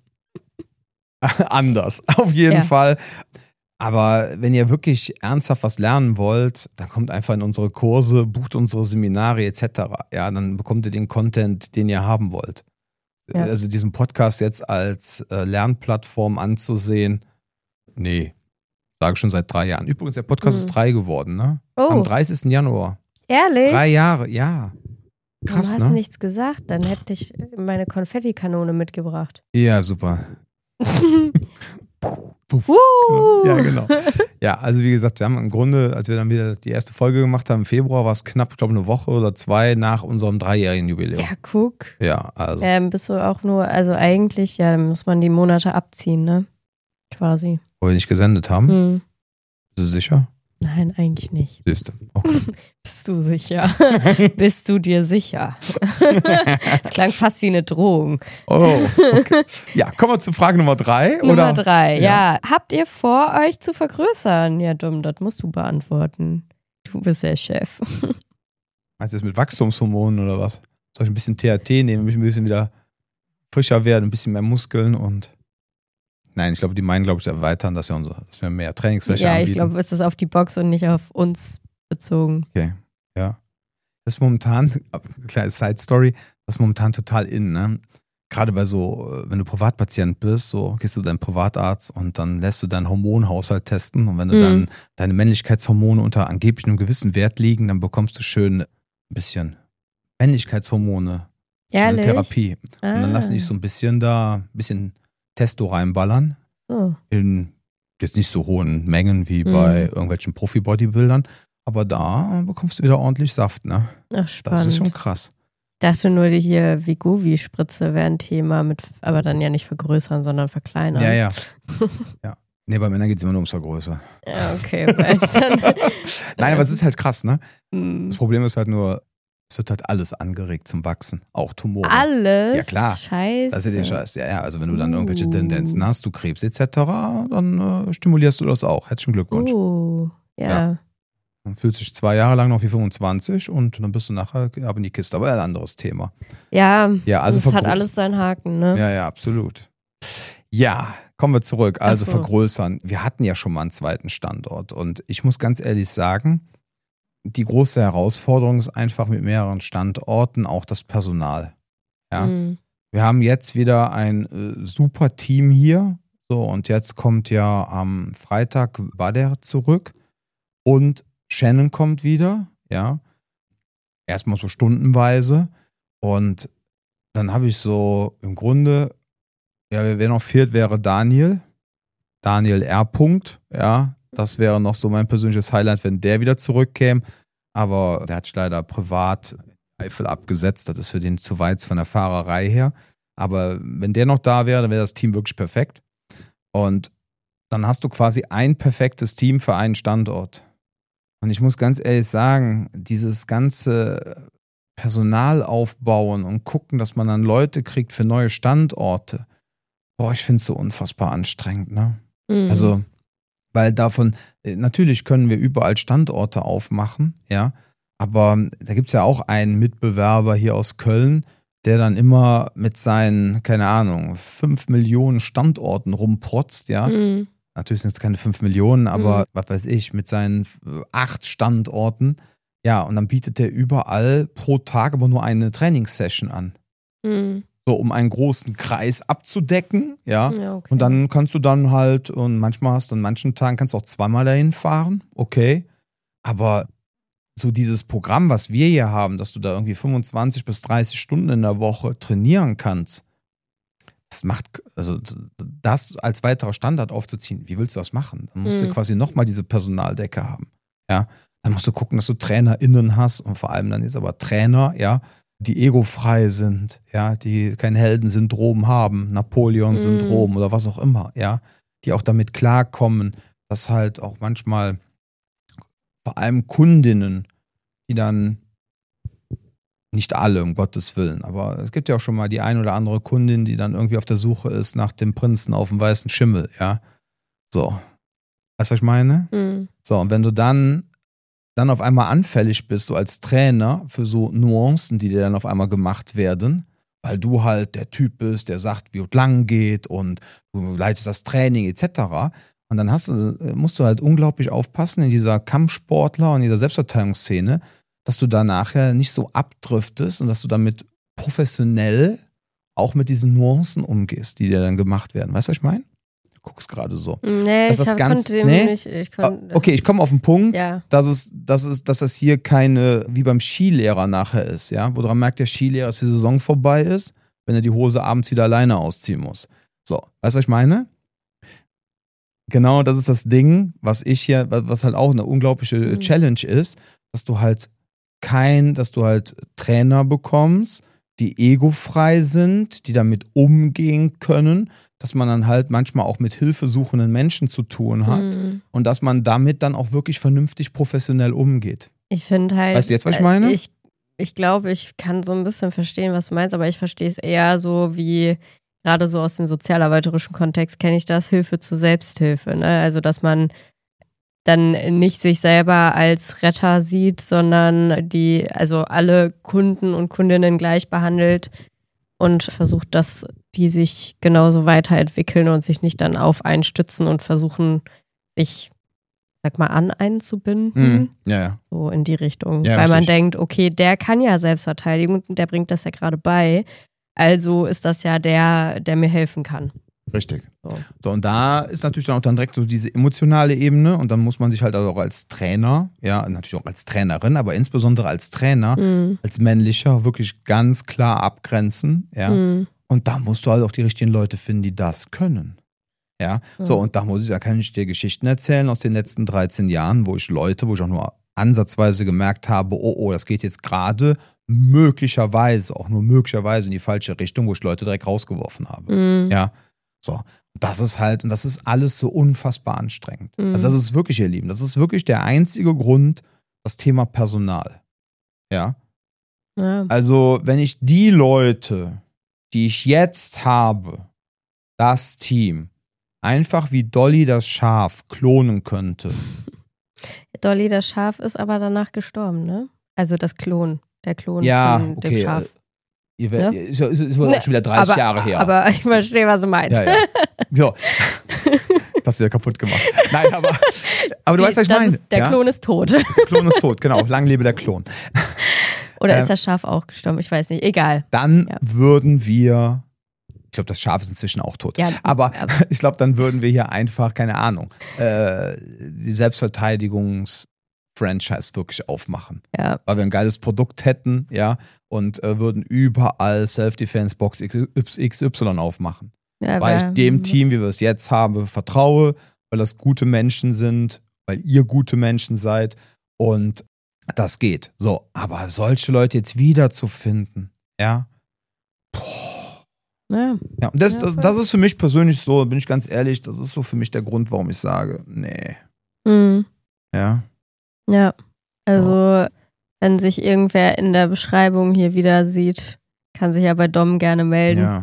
anders. Auf jeden Ja. Fall. Aber wenn ihr wirklich ernsthaft was lernen wollt, dann kommt einfach in unsere Kurse, bucht unsere Seminare et cetera. Ja, dann bekommt ihr den Content, den ihr haben wollt. Ja. Also diesen Podcast jetzt als äh, Lernplattform anzusehen, nee, sage ich schon seit drei Jahren. Übrigens, der Podcast Mhm. ist drei geworden, ne? Oh, Am dreißigsten Januar. ehrlich? Drei Jahre, ja. Warum Krass, hast du ne? nichts gesagt? Dann hätte ich meine Konfettikanone mitgebracht. Ja, super. Puff. Woo! Ja, genau. Ja, also wie gesagt, wir haben im Grunde, als wir dann wieder die erste Folge gemacht haben, im Februar, war es knapp, ich glaube, eine Woche oder zwei nach unserem dreijährigen Jubiläum. Ja, guck. Ja, also. Ähm, bist du auch nur, also eigentlich, ja, dann muss man die Monate abziehen, ne? Quasi. Wo wir nicht gesendet haben. Hm. Bist du sicher? Nein, eigentlich nicht. Siehst du. Okay. Bist du sicher? Bist du dir sicher? Das klang fast wie eine Drohung. Oh, okay. Ja, kommen wir zu Frage Nummer drei. Nummer oder? drei, Ja. ja. Habt ihr vor, euch zu vergrößern? Ja, dumm, das musst du beantworten. Du bist der Chef. Meinst du das mit Wachstumshormonen oder was? Soll ich ein bisschen T H T nehmen, ein bisschen wieder frischer werden, ein bisschen mehr Muskeln und. Nein, ich glaube, die meinen, glaube ich, erweitern, dass wir, unsere, dass wir mehr Trainingsfläche Ja, anbieten. ich glaube, es ist auf die Box und nicht auf uns bezogen. Okay, ja. Das ist momentan, kleine Side-Story, das ist momentan total in, ne? Gerade bei so, wenn du Privatpatient bist, so gehst du zu deinem Privatarzt und dann lässt du deinen Hormonhaushalt testen und wenn du Mhm. dann deine Männlichkeitshormone unter angeblich einem gewissen Wert liegen, dann bekommst du schön ein bisschen Männlichkeitshormone, eine Ehrlich? Therapie. Ah. Und dann lassen die so ein bisschen da, ein bisschen Testo reinballern. Oh. In jetzt nicht so hohen Mengen wie Mhm. bei irgendwelchen Profi-Bodybuildern, aber da bekommst du wieder ordentlich Saft, ne? Ach, Das spannend. ist schon krass. Ich dachte nur, die hier Vigovi-Spritze wäre ein Thema, mit, aber dann ja nicht vergrößern, sondern verkleinern. Ja, ja. ja. Nee, bei Männern geht es immer nur ums Vergrößern. Ja, okay. Weil dann, Nein, aber es ist halt krass, ne? Hm. Das Problem ist halt nur, es wird halt alles angeregt zum Wachsen. Auch Tumore. Alles? Ja, klar. Scheiße. Das ist ja der Scheiß. Ja, ja, also wenn du dann irgendwelche Uh. Tendenzen hast, du Krebs et cetera, dann äh, stimulierst du das auch. Herzlichen Glückwunsch. Oh, ja. Ja. Dann fühlst du dich zwei Jahre lang noch wie fünfundzwanzig und dann bist du nachher ab in die Kiste. Aber ein anderes Thema. Ja, Ja, also es hat vergrößern. alles seinen Haken, ne? Ja, ja, absolut. Ja, kommen wir zurück. Also Ach so. vergrößern. Wir hatten ja schon mal einen zweiten Standort und ich muss ganz ehrlich sagen, die große Herausforderung ist einfach mit mehreren Standorten auch das Personal. Ja. Hm. Wir haben jetzt wieder ein äh, super Team hier. So, und jetzt kommt ja am Freitag Bader zurück und Shannon kommt wieder, ja. Erstmal so stundenweise. Und dann habe ich so im Grunde, ja, wer noch fehlt, wäre Daniel. Daniel R. Punkt, ja. Das wäre noch so mein persönliches Highlight, wenn der wieder zurückkäme. Aber der hat sich leider privat Eifel abgesetzt. Das ist für den zu weit von der Fahrerei her. Aber wenn der noch da wäre, dann wäre das Team wirklich perfekt. Und dann hast du quasi ein perfektes Team für einen Standort. Und ich muss ganz ehrlich sagen, dieses ganze Personal aufbauen und gucken, dass man dann Leute kriegt für neue Standorte, boah, ich finde es so unfassbar anstrengend, ne? Hm. Also, weil davon, natürlich können wir überall Standorte aufmachen, ja, aber da gibt es ja auch einen Mitbewerber hier aus Köln, der dann immer mit seinen, keine Ahnung, fünf Millionen Standorten rumprotzt, ja. Hm. Natürlich sind es keine fünf Millionen, aber Mhm. was weiß ich, mit seinen acht Standorten, Ja, und dann bietet der überall pro Tag aber nur eine Trainingssession an. Mhm. So, um einen großen Kreis abzudecken, ja. Ja, okay. Und dann kannst du dann halt, und manchmal hast du an manchen Tagen kannst du auch zweimal dahin fahren, okay. Aber so dieses Programm, was wir hier haben, dass du da irgendwie fünfundzwanzig bis dreißig Stunden in der Woche trainieren kannst, das macht, also das als weiterer Standard aufzuziehen, wie willst du das machen? Dann musst Mhm. du quasi nochmal diese Personaldecke haben, ja. Dann musst du gucken, dass du TrainerInnen hast und vor allem dann jetzt aber Trainer, ja, die egofrei sind, ja, die kein Heldensyndrom haben, Napoleon-Syndrom Mhm. oder was auch immer, ja, die auch damit klarkommen, dass halt auch manchmal vor allem Kundinnen, die dann, nicht alle, um Gottes Willen, aber es gibt ja auch schon mal die ein oder andere Kundin, die dann irgendwie auf der Suche ist nach dem Prinzen auf dem weißen Schimmel, ja, so. Weißt du, was ich meine? Mhm. So, und wenn du dann dann auf einmal anfällig bist, so als Trainer, für so Nuancen, die dir dann auf einmal gemacht werden, weil du halt der Typ bist, der sagt, wie es lang geht und du leitest das Training et cetera. Und dann hast du, musst du halt unglaublich aufpassen in dieser Kampfsportler und dieser Selbstverteidigungsszene, dass du da nachher nicht so abdriftest und dass du damit professionell auch mit diesen Nuancen umgehst, die dir dann gemacht werden. Weißt du, was ich meine? Du guckst gerade so. Nee, Dass ich das hab, ganz- konnte dem nee? nicht. Ich konnte, Okay, ich komme auf den Punkt, Ja. dass, es, dass, es, dass das hier keine, wie beim Skilehrer nachher ist, ja, woran merkt der Skilehrer, dass die Saison vorbei ist, wenn er die Hose abends wieder alleine ausziehen muss. So, weißt du, was ich meine? Genau, das ist das Ding, was ich hier, was halt auch eine unglaubliche Mhm. Challenge ist, dass du halt kein, dass du halt Trainer bekommst, die egofrei sind, die damit umgehen können, dass man dann halt manchmal auch mit hilfesuchenden Menschen zu tun hat Mhm. und dass man damit dann auch wirklich vernünftig professionell umgeht. Ich finde halt. Weißt du jetzt, was ich äh, meine? Ich, ich glaube, ich kann so ein bisschen verstehen, was du meinst, aber ich verstehe es eher so wie, gerade so aus dem sozialarbeiterischen Kontext kenne ich das, Hilfe zur Selbsthilfe. Ne? Also, dass man dann nicht sich selber als Retter sieht, sondern die, also alle Kunden und Kundinnen gleich behandelt und versucht, dass die sich genauso weiterentwickeln und sich nicht dann auf einen stützen und versuchen, sich, sag mal, an einen zu binden. Mhm. Ja, ja. So in die Richtung. Ja, Weil man richtig. denkt, okay, der kann ja Selbstverteidigung und der bringt das ja gerade bei. Also ist das ja der, der mir helfen kann. Richtig. So. So, und da ist natürlich dann auch dann direkt so diese emotionale Ebene und dann muss man sich halt also auch als Trainer, ja, natürlich auch als Trainerin, aber insbesondere als Trainer, Mhm. als männlicher wirklich ganz klar abgrenzen, ja. Mhm. Und da musst du halt auch die richtigen Leute finden, die das können. Ja, so, Mhm. und da muss ich, da kann ich dir Geschichten erzählen aus den letzten dreizehn Jahren, wo ich Leute, wo ich auch nur ansatzweise gemerkt habe, oh, oh, das geht jetzt gerade möglicherweise, auch nur möglicherweise in die falsche Richtung, wo ich Leute direkt rausgeworfen habe. Mhm. Ja, so. Das ist halt, und das ist alles so unfassbar anstrengend. Mhm. Also das ist wirklich, ihr Lieben, das ist wirklich der einzige Grund, das Thema Personal. Ja, Ja. also wenn ich die Leute, die ich jetzt habe, das Team, einfach wie Dolly das Schaf klonen könnte. Dolly das Schaf ist aber danach gestorben, ne? Also das Klon, der Klon Ja, von dem okay. Schaf. äh, Ihr werdet, Ne? ist, ist, ist wohl Ne, auch schon wieder dreißig aber, Jahre her. Aber ich verstehe, was du meinst. ja, ja. So. Das wieder kaputt gemacht. Nein, aber, aber du Die, weißt, was ich das meine. Ist, der ja? Klon ist tot. Der Klon ist tot, genau. Lang lebe der Klon. Oder Ähm, ist das Schaf auch gestorben? Ich weiß nicht. Egal. Dann Ja. würden wir, ich glaube, das Schaf ist inzwischen auch tot. Ja, aber aber- ich glaube, dann würden wir hier einfach, keine Ahnung, äh, die Selbstverteidigungs-Franchise wirklich aufmachen. Ja. Weil wir ein geiles Produkt hätten, ja, und äh, würden überall Self-Defense-Box X Y aufmachen. Ja, Weil ich wär- dem Team, wie wir es jetzt haben, vertraue, weil das gute Menschen sind, weil ihr gute Menschen seid und das geht. So, aber solche Leute jetzt wiederzufinden, ja. Boah. Ja. Ja, und das, Ja, voll. das ist für mich persönlich so, bin ich ganz ehrlich, das ist so für mich der Grund, warum ich sage, nee, Mhm. ja. Ja. Also, wenn sich irgendwer in der Beschreibung hier wieder sieht, kann sich ja bei Dom gerne melden. Ja.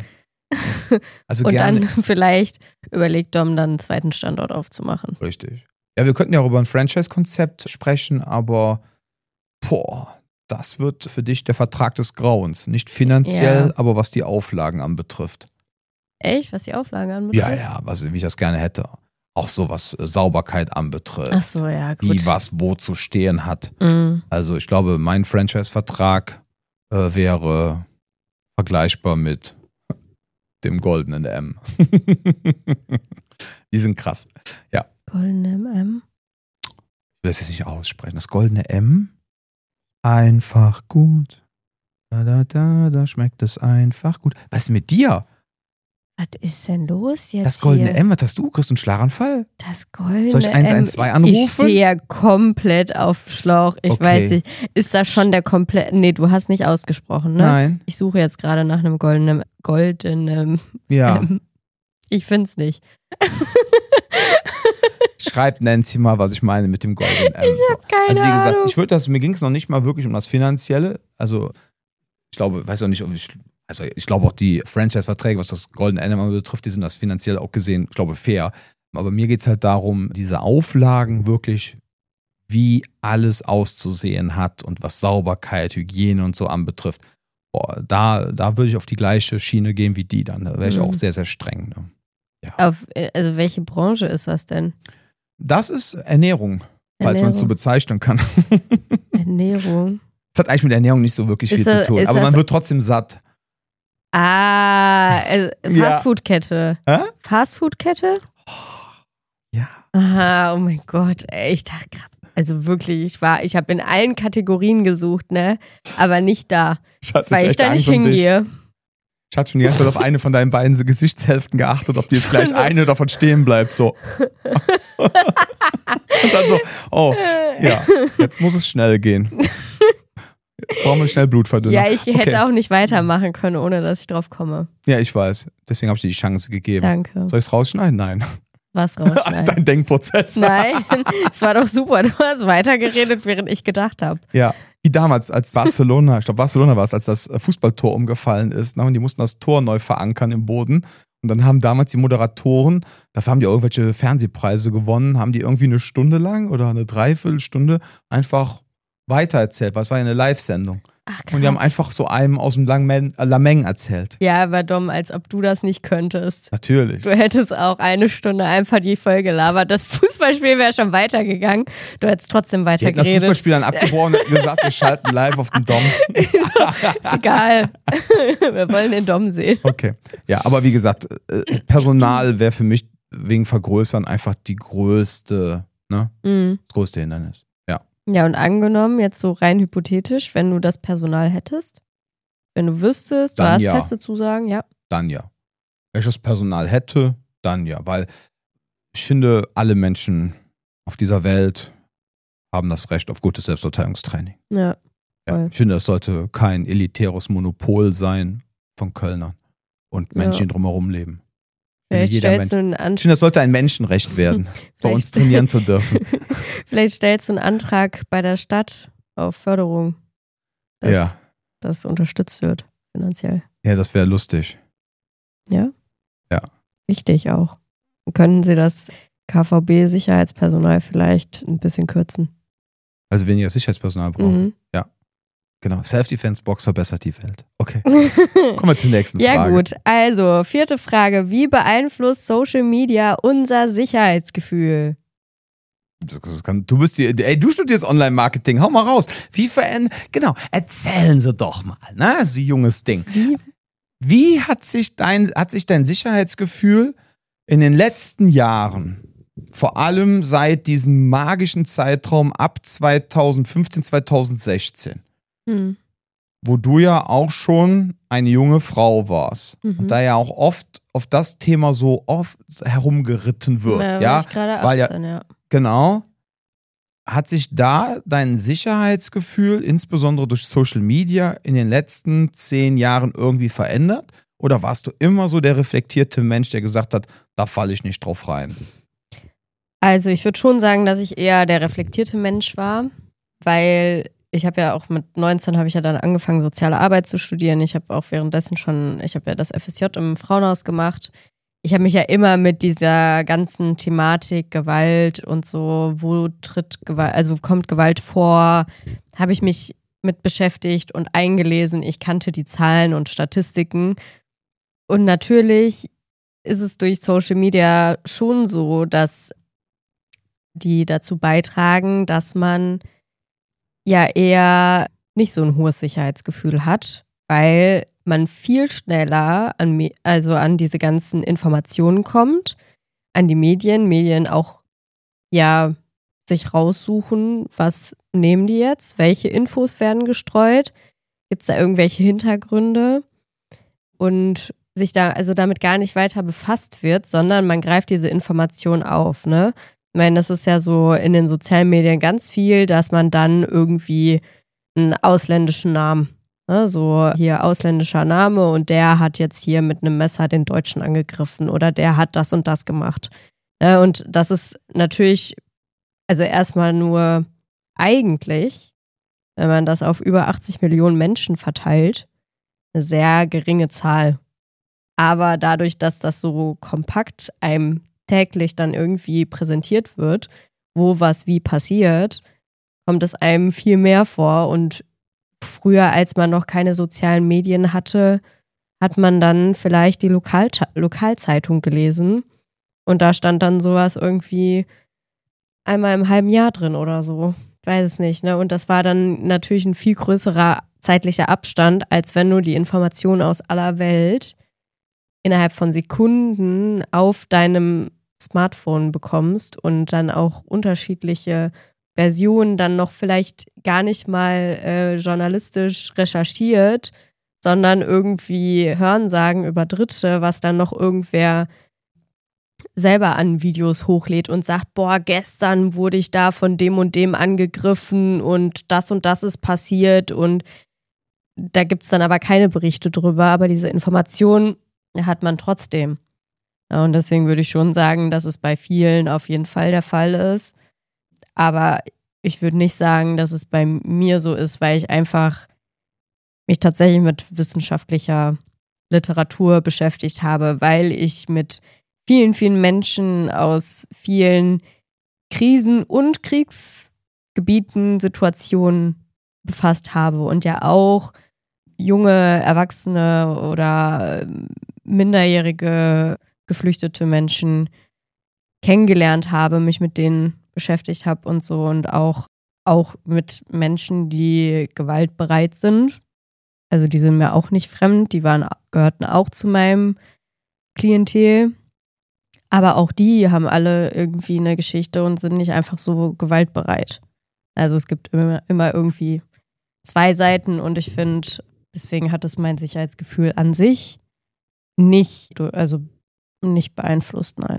Also Und gerne. dann vielleicht überlegt Dom dann einen zweiten Standort aufzumachen. Richtig. Ja, wir könnten ja auch über ein Franchise-Konzept sprechen, aber boah, das wird für dich der Vertrag des Grauens. Nicht finanziell, Ja. aber was die Auflagen anbetrifft. Echt? Was die Auflagen anbetrifft? Ja, ja, was, wie ich das gerne hätte. auch so was äh, Sauberkeit anbetrifft. Ach so, ja, gut. Wie was wo zu stehen hat. Mhm. Also ich glaube, mein Franchise-Vertrag äh, wäre vergleichbar mit dem goldenen M. Die sind krass. Ja. Goldene M M? Ich will das jetzt nicht aussprechen. Das goldene M? Einfach gut. Da, da, da, da schmeckt es einfach gut. Was ist mit dir? Was ist denn los jetzt? Das goldene hier? M, was hast du? Kriegst du einen Schlaganfall? Das goldene Soll ich eins eins zwei M. anrufen? Ich stehe ja komplett auf Schlauch. Ich Okay. weiß nicht. Ist das schon der komplett. Nee, du hast nicht ausgesprochen, ne? Nein. Ich suche jetzt gerade nach einem goldenen. Goldenen. Ja. M. Ich find's nicht. Schreibt Nancy mal, was ich meine mit dem goldenen M. Ich hab keine Also wie gesagt, Ahnung. ich würde das, mir ging es noch nicht mal wirklich um das Finanzielle. Also ich glaube, weiß auch nicht, ob ich, also ich glaube auch die Franchise-Verträge, was das goldene M betrifft, die sind das finanziell auch gesehen, ich glaube, fair. Aber mir geht es halt darum, diese Auflagen wirklich, wie alles auszusehen hat und was Sauberkeit, Hygiene und so anbetrifft. Boah, da, da würde ich auf die gleiche Schiene gehen wie die dann. Da wäre ich Mhm. auch sehr, sehr streng. Ne? Auf, also welche Branche ist das denn? Das ist Ernährung, falls man es so Ernährung. bezeichnen kann. Ernährung. Das hat eigentlich mit Ernährung nicht so wirklich Ist viel das- zu tun. ist Aber man das- wird trotzdem satt. Ah, also Ja. Fastfood-Kette. Hä? Fastfood-Kette? Ja. Aha, oh mein Gott, ey, ich dachte gerade, also wirklich, ich war, ich habe in allen Kategorien gesucht, ne, aber nicht da, Ich hatte weil jetzt ich echt da nicht Angst um dich. hingehe. Ich hatte schon die ganze Zeit auf eine von deinen beiden so Gesichtshälften geachtet, ob dir vielleicht So. eine davon stehen bleibt. So. Und dann so, oh, ja, jetzt muss es schnell gehen. Jetzt brauchen wir schnell Blutverdünner. Ja, ich hätte Okay. auch nicht weitermachen können, ohne dass ich drauf komme. Ja, ich weiß. Deswegen habe ich dir die Chance gegeben. Danke. Soll ich es rausschneiden? Nein. Was rausschneiden? Dein Denkprozess. Nein, es war doch super. Du hast weitergeredet, während ich gedacht habe. Ja, wie damals, als Barcelona, ich glaube Barcelona war es, als das Fußballtor umgefallen ist, ne, und die mussten das Tor neu verankern im Boden. Und dann haben damals die Moderatoren, dafür haben die auch irgendwelche Fernsehpreise gewonnen, haben die irgendwie eine Stunde lang oder eine Dreiviertelstunde einfach weitererzählt, weil es war ja eine Live-Sendung. Ach krass. Und die haben einfach so einem aus dem Lameng, äh, Lameng erzählt. Ja, aber Dom, als ob du das nicht könntest. Natürlich. Du hättest auch eine Stunde einfach die voll gelabert. Das Fußballspiel wäre schon weitergegangen. Du hättest trotzdem Die hätten das weitergeredet. Fußballspiel dann abgebrochen und gesagt, wir schalten live auf den Dom. Ist egal. Wir wollen den Dom sehen. Okay. Ja, aber wie gesagt, äh, Personal wäre für mich wegen Vergrößern einfach die größte, ne, Mhm. das größte Hindernis. Ja. Ja, und angenommen, jetzt so rein hypothetisch, wenn du das Personal hättest, wenn du wüsstest, du Dann hast ja. feste Zusagen, ja. Dann ja. Wenn ich das Personal hätte, dann ja. Weil ich finde, alle Menschen auf dieser Welt haben das Recht auf gutes Selbstverteidigungstraining. Ja. Ja. Voll. Ich finde, das sollte kein elitäres Monopol sein von Kölnern und Menschen, Ja. die drumherum leben. Ich finde, Vielleicht jeder stellst Mensch- du einen Ich Antrag. finde, das sollte ein Menschenrecht werden, bei uns Vielleicht- trainieren zu dürfen. Vielleicht stellst du einen Antrag bei der Stadt auf Förderung, dass Ja. das unterstützt wird, finanziell. Ja, das wäre lustig. Ja? Ja. Wichtig auch. Können Sie das K V B-Sicherheitspersonal vielleicht ein bisschen kürzen? Also weniger Sicherheitspersonal brauchen. Mhm. Genau. Self-Defense-Box verbessert die Welt. Okay. Kommen wir zur nächsten Ja, Frage. gut. Also, vierte Frage. Wie beeinflusst Social Media unser Sicherheitsgefühl? Das kann, du bist die, ey, du studierst Online-Marketing, hau mal raus. Wie verändern, genau, erzählen Sie doch mal, ne, Sie junges Ding. Wie? Wie hat sich dein, hat sich dein Sicherheitsgefühl in den letzten Jahren, vor allem seit diesem magischen Zeitraum ab zweitausendfünfzehn, zweitausendsechzehn, Hm. wo du ja auch schon eine junge Frau warst Mhm. und da ja auch oft auf das Thema so oft herumgeritten wird, Na, ja, war ich gerade weil ja- achtzehn, ja. genau. Hat sich da dein Sicherheitsgefühl, insbesondere durch Social Media, in den letzten zehn Jahren irgendwie verändert? Oder warst du immer so der reflektierte Mensch, der gesagt hat, da falle ich nicht drauf rein? Also ich würde schon sagen, dass ich eher der reflektierte Mensch war, weil ich habe ja auch mit neunzehn habe ich ja dann angefangen, soziale Arbeit zu studieren. Ich habe auch währenddessen schon, ich habe ja das F S J im Frauenhaus gemacht. Ich habe mich ja immer mit dieser ganzen Thematik Gewalt und so, wo tritt Gewalt, also kommt Gewalt vor, habe ich mich mit beschäftigt und eingelesen. Ich kannte die Zahlen und Statistiken. Und natürlich ist es durch Social Media schon so, dass die dazu beitragen, dass man ja eher nicht so ein hohes Sicherheitsgefühl hat, weil man viel schneller an, also an diese ganzen Informationen kommt, an die Medien, Medien auch ja sich raussuchen, was nehmen die jetzt, welche Infos werden gestreut, gibt es da irgendwelche Hintergründe und sich da also damit gar nicht weiter befasst wird, sondern man greift diese Information auf, ne? Ich meine, das ist ja so in den sozialen Medien ganz viel, dass man dann irgendwie einen ausländischen Namen, ne? So hier ausländischer Name und der hat jetzt hier mit einem Messer den Deutschen angegriffen oder der hat das und das gemacht. Ne? Und das ist natürlich, also erstmal nur eigentlich, wenn man das auf über achtzig Millionen Menschen verteilt, eine sehr geringe Zahl. Aber dadurch, dass das so kompakt einem täglich dann irgendwie präsentiert wird, wo was wie passiert, kommt es einem viel mehr vor. Und früher, als man noch keine sozialen Medien hatte, hat man dann vielleicht die Lokal- Lokalzeitung gelesen und da stand dann sowas irgendwie einmal im halben Jahr drin oder so. Ich weiß es nicht, ne? Und das war dann natürlich ein viel größerer zeitlicher Abstand, als wenn du die Informationen aus aller Welt innerhalb von Sekunden auf deinem Smartphone bekommst und dann auch unterschiedliche Versionen dann noch vielleicht gar nicht mal äh, journalistisch recherchiert, sondern irgendwie Hörensagen über Dritte, was dann noch irgendwer selber an Videos hochlädt und sagt, boah, gestern wurde ich da von dem und dem angegriffen und das und das ist passiert und da gibt es dann aber keine Berichte drüber, aber diese Informationen hat man trotzdem. Ja, und deswegen würde ich schon sagen, dass es bei vielen auf jeden Fall der Fall ist. Aber ich würde nicht sagen, dass es bei mir so ist, weil ich einfach mich tatsächlich mit wissenschaftlicher Literatur beschäftigt habe, weil ich mit vielen, vielen Menschen aus vielen Krisen- und Kriegsgebieten, Situationen befasst habe und ja auch junge Erwachsene oder minderjährige geflüchtete Menschen kennengelernt habe, mich mit denen beschäftigt habe und so und auch, auch mit Menschen, die gewaltbereit sind. Also die sind mir auch nicht fremd, die waren, gehörten auch zu meinem Klientel. Aber auch die haben alle irgendwie eine Geschichte und sind nicht einfach so gewaltbereit. Also es gibt immer, immer irgendwie zwei Seiten und ich finde, deswegen hat es mein Sicherheitsgefühl an sich nicht, also nicht beeinflusst, nein.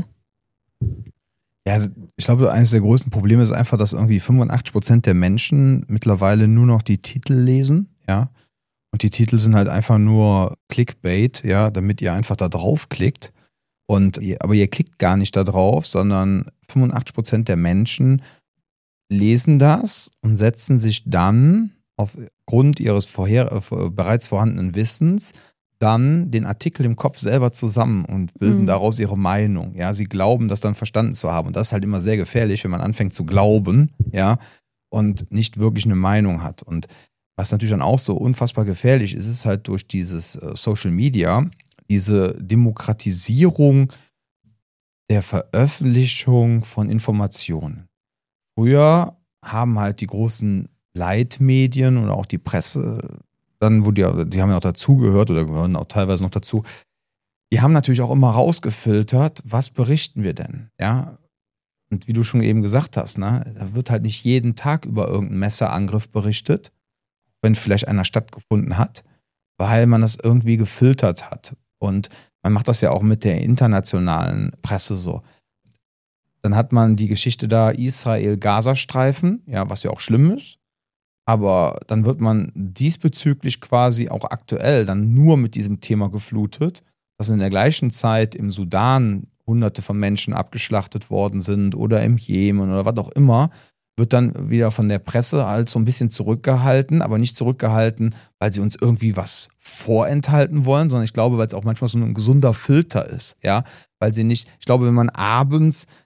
Ja, ich glaube, eines der größten Probleme ist einfach, dass irgendwie fünfundachtzig Prozent der Menschen mittlerweile nur noch die Titel lesen, ja. Und die Titel sind halt einfach nur Clickbait, ja, damit ihr einfach da draufklickt. Und ihr, aber ihr klickt gar nicht da drauf, sondern fünfundachtzig Prozent der Menschen lesen das und setzen sich dann aufgrund ihres vorher, äh, bereits vorhandenen Wissens dann den Artikel im Kopf selber zusammen und bilden mhm. daraus ihre Meinung. Ja, sie glauben, das dann verstanden zu haben. Und das ist halt immer sehr gefährlich, wenn man anfängt zu glauben, ja, und nicht wirklich eine Meinung hat. Und was natürlich dann auch so unfassbar gefährlich ist, ist halt durch dieses äh, Social Media, diese Demokratisierung der Veröffentlichung von Informationen. Früher haben halt die großen Leitmedien oder auch die Presse, dann, wo die, die haben ja auch dazugehört oder gehören auch teilweise noch dazu, die haben natürlich auch immer rausgefiltert, was berichten wir denn, ja? Und wie du schon eben gesagt hast, ne, da wird halt nicht jeden Tag über irgendeinen Messerangriff berichtet, wenn vielleicht einer stattgefunden hat, weil man das irgendwie gefiltert hat. Und man macht das ja auch mit der internationalen Presse so. Dann hat man die Geschichte da Israel-Gaza-Streifen, ja, was ja auch schlimm ist. Aber dann wird man diesbezüglich quasi auch aktuell dann nur mit diesem Thema geflutet, dass in der gleichen Zeit im Sudan Hunderte von Menschen abgeschlachtet worden sind oder im Jemen oder was auch immer, wird dann wieder von der Presse halt so ein bisschen zurückgehalten, aber nicht zurückgehalten, weil sie uns irgendwie was vorenthalten wollen, sondern ich glaube, weil es auch manchmal so ein gesunder Filter ist, ja, weil sie nicht, ich glaube, wenn man abends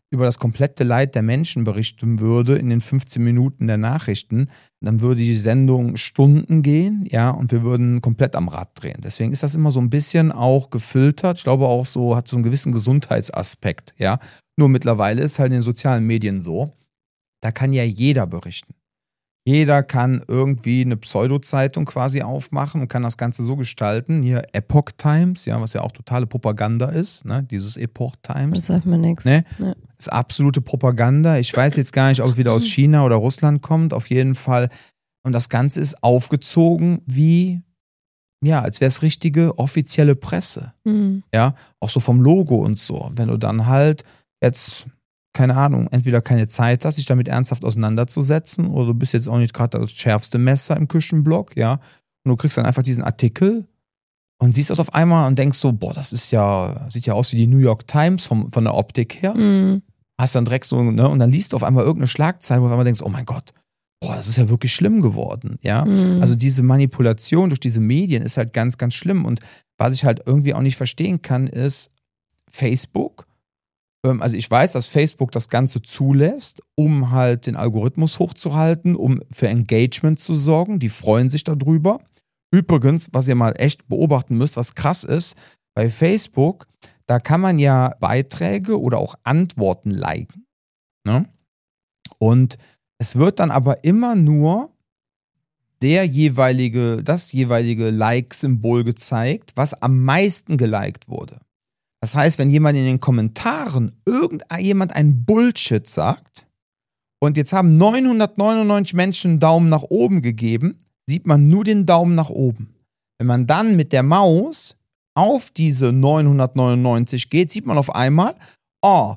über das komplette Leid der Menschen berichten würde in den fünfzehn Minuten der Nachrichten, dann würde die Sendung Stunden gehen, ja, und wir würden komplett am Rad drehen. Deswegen ist das immer so ein bisschen auch gefiltert. Ich glaube auch so, hat so einen gewissen Gesundheitsaspekt, ja. Nur mittlerweile ist halt in den sozialen Medien so, da kann ja jeder berichten. Jeder kann irgendwie eine Pseudo-Zeitung quasi aufmachen und kann das Ganze so gestalten. Hier Epoch Times, ja, was ja auch totale Propaganda ist, ne? Dieses Epoch Times. Das sagt mir nichts. Ne? Nee. Ist absolute Propaganda. Ich weiß jetzt gar nicht, ob es wieder aus China oder Russland kommt. Auf jeden Fall. Und das Ganze ist aufgezogen wie, ja, als wäre es richtige offizielle Presse. Mhm. Ja, auch so vom Logo und so. Wenn du dann halt jetzt, keine Ahnung, entweder keine Zeit hast, dich damit ernsthaft auseinanderzusetzen, oder du bist jetzt auch nicht gerade das schärfste Messer im Küchenblock, ja, und du kriegst dann einfach diesen Artikel und siehst das auf einmal und denkst so, boah, das ist ja, sieht ja aus wie die New York Times vom, von der Optik her. Mhm. Hast dann direkt so, ne, und dann liest du auf einmal irgendeine Schlagzeile, wo du auf einmal denkst, oh mein Gott, boah, das ist ja wirklich schlimm geworden, ja. Mhm. Also diese Manipulation durch diese Medien ist halt ganz, ganz schlimm. Und was ich halt irgendwie auch nicht verstehen kann, ist Facebook. Ähm, also ich weiß, dass Facebook das Ganze zulässt, um halt den Algorithmus hochzuhalten, um für Engagement zu sorgen. Die freuen sich darüber. Übrigens, was ihr mal echt beobachten müsst, was krass ist, bei Facebook, da kann man ja Beiträge oder auch Antworten liken. Ne? Und es wird dann aber immer nur der jeweilige, das jeweilige Like-Symbol gezeigt, was am meisten geliked wurde. Das heißt, wenn jemand in den Kommentaren irgendjemand einen Bullshit sagt und jetzt haben neunhundertneunundneunzig Menschen einen Daumen nach oben gegeben, sieht man nur den Daumen nach oben. Wenn man dann mit der Maus auf diese neunhundertneunundneunzig geht, sieht man auf einmal, oh,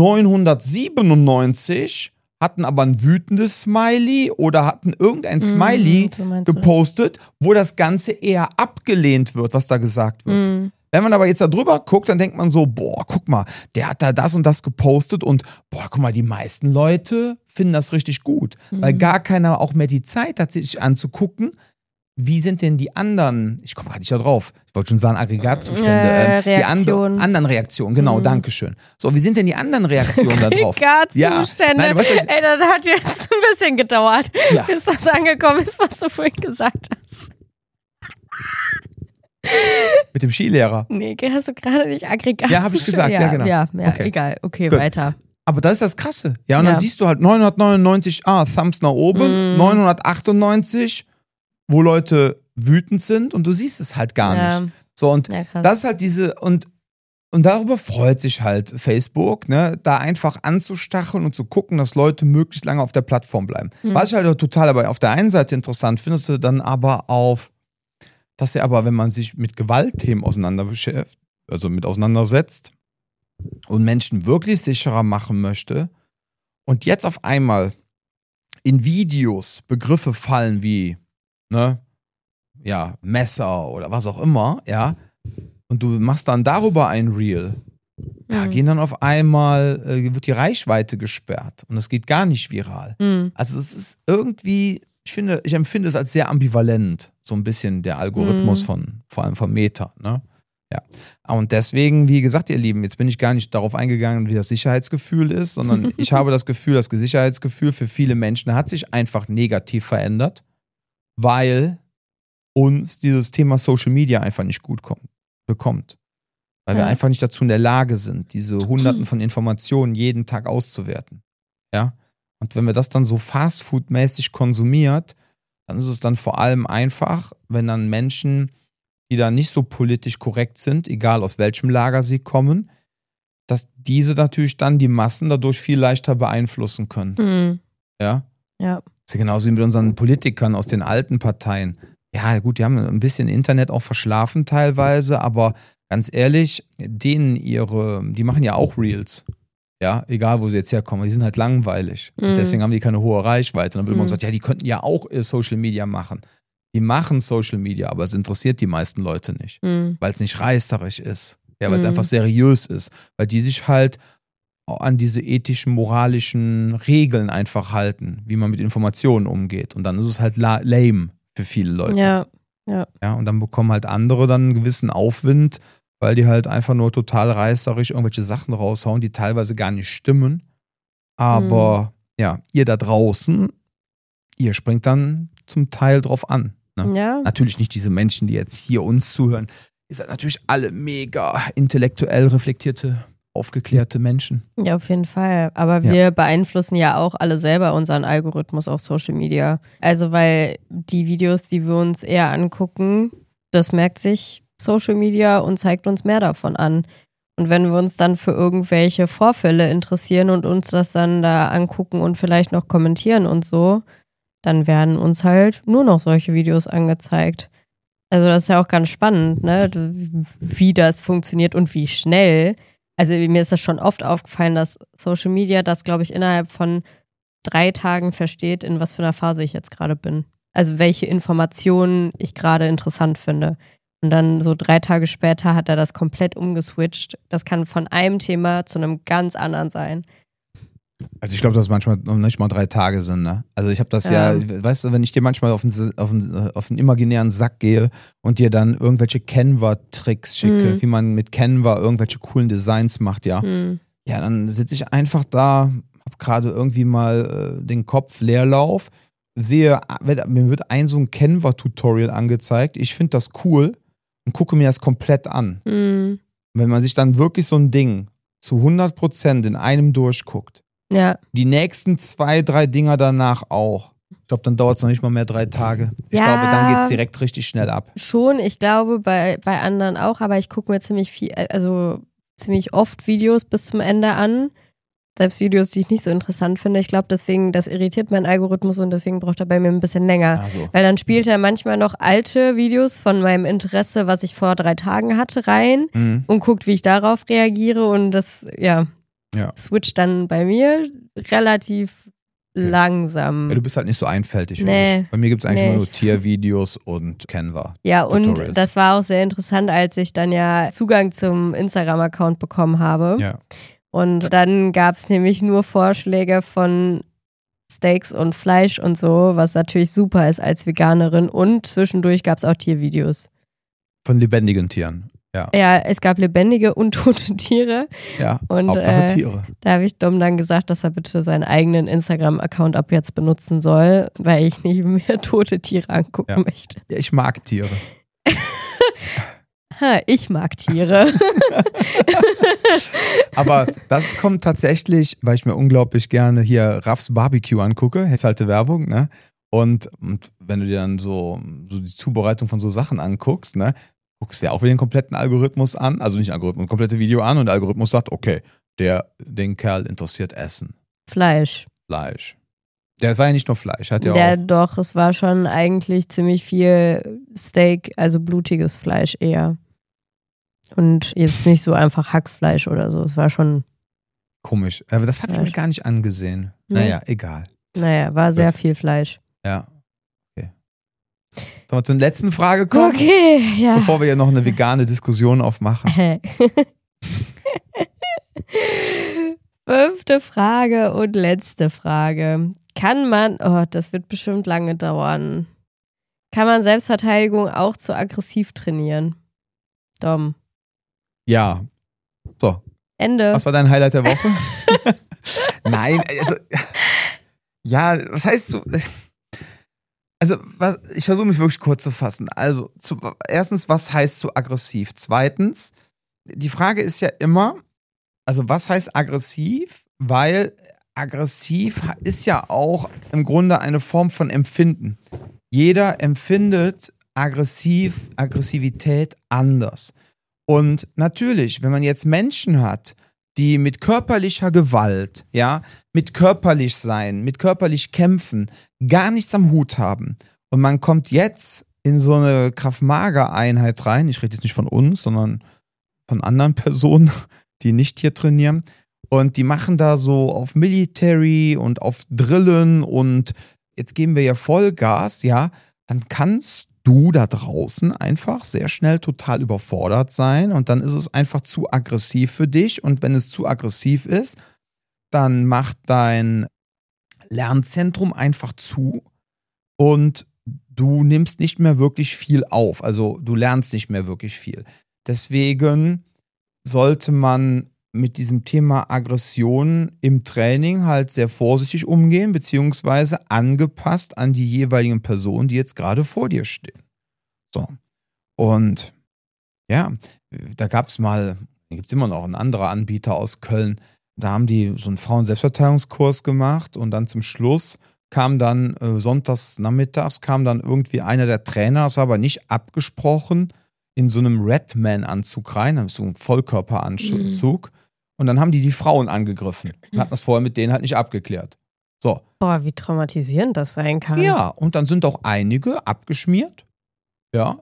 neunhundertsiebenundneunzig hatten aber ein wütendes Smiley oder hatten irgendein Smiley mm, so gepostet, wo das Ganze eher abgelehnt wird, was da gesagt wird. Mm. Wenn man aber jetzt da drüber guckt, dann denkt man so, boah, guck mal, der hat da das und das gepostet und boah, guck mal, die meisten Leute finden das richtig gut, mhm. weil gar keiner auch mehr die Zeit hat, sich anzugucken, wie sind denn die anderen, ich komme gerade nicht da drauf, ich wollte schon sagen Aggregatzustände, äh, äh, die and, anderen Reaktionen, genau, mhm. Dankeschön. So, wie sind denn die anderen Reaktionen da drauf? Aggregatzustände, ja. Nein, weißt, ey, das hat jetzt ein bisschen gedauert, ja. bis das angekommen ist, was du vorhin gesagt hast. Mit dem Skilehrer. Nee, hast du gerade nicht Aggregat? Ja, habe ich gesagt, ja, ja genau. Ja, ja okay. egal. Okay, Gut. weiter. Aber das ist das Krasse. Ja, und ja. dann siehst du halt neunhundertneunundneunzig, ah, Thumbs nach oben, mm. neunhundertachtundneunzig, wo Leute wütend sind und du siehst es halt gar ja. nicht. So, und ja, das ist halt diese, und, und darüber freut sich halt Facebook, ne, da einfach anzustacheln und zu gucken, dass Leute möglichst lange auf der Plattform bleiben. Mm. Was ich halt total aber auf der einen Seite interessant finde, ist dann aber auf dass er aber, wenn man sich mit Gewaltthemen auseinander beschäftigt, also mit auseinandersetzt und Menschen wirklich sicherer machen möchte und jetzt auf einmal in Videos Begriffe fallen wie, ne, ja, Messer oder was auch immer, ja, und du machst dann darüber ein Reel, da mhm. gehen dann auf einmal, äh, wird die Reichweite gesperrt und es geht gar nicht viral. Mhm. Also es ist irgendwie, ich finde, ich empfinde es als sehr ambivalent, so ein bisschen der Algorithmus mm. von, vor allem von Meta, ne? Ja. Und deswegen, wie gesagt, ihr Lieben, jetzt bin ich gar nicht darauf eingegangen, wie das Sicherheitsgefühl ist, sondern ich habe das Gefühl, das Sicherheitsgefühl für viele Menschen hat sich einfach negativ verändert, weil uns dieses Thema Social Media einfach nicht gut kommt, bekommt. Weil ja. wir einfach nicht dazu in der Lage sind, diese Hunderten von Informationen jeden Tag auszuwerten. Ja. Und wenn wir das dann so Fastfood-mäßig konsumiert, dann ist es dann vor allem einfach, wenn dann Menschen, die da nicht so politisch korrekt sind, egal aus welchem Lager sie kommen, dass diese natürlich dann die Massen dadurch viel leichter beeinflussen können. Mhm. Ja? Ja. Das ist ja genauso wie mit unseren Politikern aus den alten Parteien. Ja, gut, die haben ein bisschen Internet auch verschlafen teilweise, aber ganz ehrlich, denen ihre, die machen ja auch Reels. Ja, egal wo sie jetzt herkommen, die sind halt langweilig. Mhm. Und deswegen haben die keine hohe Reichweite. Und dann wird mhm. man gesagt, ja, die könnten ja auch Social Media machen. Die machen Social Media, aber es interessiert die meisten Leute nicht. Mhm. Weil es nicht reißerisch ist. Ja, weil es mhm. einfach seriös ist. Weil die sich halt an diese ethischen, moralischen Regeln einfach halten, wie man mit Informationen umgeht. Und dann ist es halt la- lame für viele Leute. Ja, ja. Ja, und dann bekommen halt andere dann einen gewissen Aufwind weil die halt einfach nur total reißerisch irgendwelche Sachen raushauen, die teilweise gar nicht stimmen. Aber mhm. ja, ihr da draußen, ihr springt dann zum Teil drauf an. Ne? Ja. Natürlich nicht diese Menschen, die jetzt hier uns zuhören. Ihr seid natürlich alle mega intellektuell reflektierte, aufgeklärte Menschen. Ja, auf jeden Fall. Aber wir ja. beeinflussen ja auch alle selber unseren Algorithmus auf Social Media. Also weil die Videos, die wir uns eher angucken, das merkt sich Social Media und zeigt uns mehr davon an. Und wenn wir uns dann für irgendwelche Vorfälle interessieren und uns das dann da angucken und vielleicht noch kommentieren und so, dann werden uns halt nur noch solche Videos angezeigt. Also das ist ja auch ganz spannend, ne, wie das funktioniert und wie schnell. Also mir ist das schon oft aufgefallen, dass Social Media das, glaube ich, innerhalb von drei Tagen versteht, in was für einer Phase ich jetzt gerade bin. Also welche Informationen ich gerade interessant finde. Und dann so drei Tage später hat er das komplett umgeswitcht. Das kann von einem Thema zu einem ganz anderen sein. Also ich glaube, dass es manchmal noch nicht mal drei Tage sind, ne? Also ich habe das ja. ja, weißt du, wenn ich dir manchmal auf einen, auf einen, auf einen imaginären Sack gehe und dir dann irgendwelche Canva-Tricks schicke, mhm. wie man mit Canva irgendwelche coolen Designs macht, ja. Mhm. Ja, dann sitze ich einfach da, habe gerade irgendwie mal äh, den Kopf Leerlauf, sehe, mir wird ein so ein Canva-Tutorial angezeigt, ich finde das cool und gucke mir das komplett an. Mhm. Wenn man sich dann wirklich so ein Ding zu hundert Prozent in einem durchguckt, ja. die nächsten zwei, drei Dinger danach auch. Ich glaube, dann dauert es noch nicht mal mehr drei Tage. Ich ja, glaube, dann geht es direkt richtig schnell ab. Schon, ich glaube, bei, bei anderen auch, aber ich gucke mir ziemlich viel, also ziemlich oft Videos bis zum Ende an. Selbst Videos, die ich nicht so interessant finde. Ich glaube, deswegen, das irritiert meinen Algorithmus und deswegen braucht er bei mir ein bisschen länger. Also. Weil dann spielt er manchmal noch alte Videos von meinem Interesse, was ich vor drei Tagen hatte, rein mhm. und guckt, wie ich darauf reagiere und das, ja. Ja. Switcht dann bei mir relativ okay. langsam. Ja, du bist halt nicht so einfältig. Nee. Bei mir gibt es eigentlich nee. immer nur Tiervideos und Canva. Ja, Tutorials. Und das war auch sehr interessant, als ich dann ja Zugang zum Instagram-Account bekommen habe. Ja. Und dann gab es nämlich nur Vorschläge von Steaks und Fleisch und so, was natürlich super ist als Veganerin. Und zwischendurch gab es auch Tiervideos. Von lebendigen Tieren. Ja. ja, es gab lebendige und tote Tiere. Ja, und, Hauptsache äh, Tiere. Da habe ich Dom dann gesagt, dass er bitte seinen eigenen Instagram-Account ab jetzt benutzen soll, weil ich nicht mehr tote Tiere angucken ja. möchte. Ja, ich mag Tiere. ha, ich mag Tiere. Aber das kommt tatsächlich, weil ich mir unglaublich gerne hier Raffs Barbecue angucke, jetzt halte Werbung, ne? Und, und wenn du dir dann so, so die Zubereitung von so Sachen anguckst, ne? Guckst dir auch wieder den kompletten Algorithmus an, also nicht Algorithmus, komplette Video an und der Algorithmus sagt, okay, der, den Kerl interessiert Essen. Fleisch. Fleisch. Der war ja nicht nur Fleisch, hat ja Der, auch. Doch, es war schon eigentlich ziemlich viel Steak, also blutiges Fleisch eher. Und jetzt nicht so einfach Hackfleisch oder so, es war schon komisch, aber das habe ich mir gar nicht angesehen. Nee. Naja, egal. Naja, war sehr viel Fleisch. Ja. Sollen wir zur letzten Frage kommen? Okay, ja. Bevor wir ja noch eine vegane Diskussion aufmachen. Fünfte Frage und letzte Frage. Kann man, oh, das wird bestimmt lange dauern. Kann man Selbstverteidigung auch zu aggressiv trainieren? Dom. Ja. So. Ende. Was war dein Highlight der Woche? Nein, also. Ja, was heißt so. Also, ich versuche mich wirklich kurz zu fassen. Also, zu, erstens, was heißt so aggressiv? Zweitens, die Frage ist ja immer, also was heißt aggressiv? Weil aggressiv ist ja auch im Grunde eine Form von Empfinden. Jeder empfindet aggressiv, Aggressivität anders. Und natürlich, wenn man jetzt Menschen hat, die mit körperlicher Gewalt, ja, mit körperlich sein, mit körperlich kämpfen, gar nichts am Hut haben. Und man kommt jetzt in so eine Krav-Maga-Einheit rein, ich rede jetzt nicht von uns, sondern von anderen Personen, die nicht hier trainieren. Und die machen da so auf Military und auf Drillen und jetzt geben wir ja Vollgas, ja, dann kannst du da draußen einfach sehr schnell total überfordert sein und dann ist es einfach zu aggressiv für dich und wenn es zu aggressiv ist, dann macht dein Lernzentrum einfach zu und du nimmst nicht mehr wirklich viel auf, also du lernst nicht mehr wirklich viel. deswegen sollte man mit diesem Thema Aggression im Training halt sehr vorsichtig umgehen, beziehungsweise angepasst an die jeweiligen Personen, die jetzt gerade vor dir stehen. So. Und ja, da gab es mal, da gibt es immer noch ein anderer Anbieter aus Köln, da haben die so einen Frauen-Selbstverteidigungskurs gemacht und dann zum Schluss kam dann äh, sonntags nachmittags kam dann irgendwie einer der Trainer, das war aber nicht abgesprochen, in so einem Redman-Anzug rein, so ein Vollkörperanzug. Mhm. Und dann haben die die Frauen angegriffen und hatten das vorher mit denen halt nicht abgeklärt. So. Boah, wie traumatisierend das sein kann. Ja, und dann sind auch einige abgeschmiert. Ja.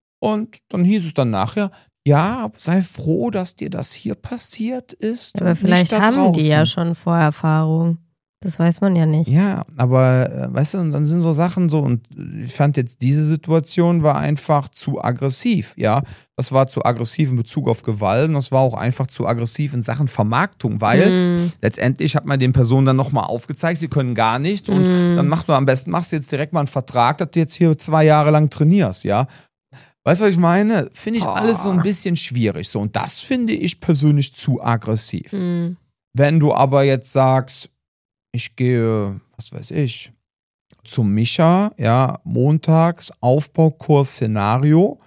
Und dann hieß es dann nachher, ja, sei froh, dass dir das hier passiert ist. Aber vielleicht haben draußen. die ja schon Vorerfahrung. Das weiß man ja nicht. Ja, aber äh, weißt du, dann sind so Sachen so, und ich fand jetzt, diese Situation war einfach zu aggressiv, ja. Das war zu aggressiv in Bezug auf Gewalt und das war auch einfach zu aggressiv in Sachen Vermarktung, weil mm. letztendlich hat man den Personen dann nochmal aufgezeigt, sie können gar nichts und mm. dann machst du am besten, machst du jetzt direkt mal einen Vertrag, dass du jetzt hier zwei Jahre lang trainierst, ja. Weißt du, was ich meine? Finde ich oh. alles so ein bisschen schwierig, so, und das finde ich persönlich zu aggressiv. Mm. Wenn du aber jetzt sagst, ich gehe, was weiß ich, zum Micha, ja, montags, Aufbaukurs, Szenario,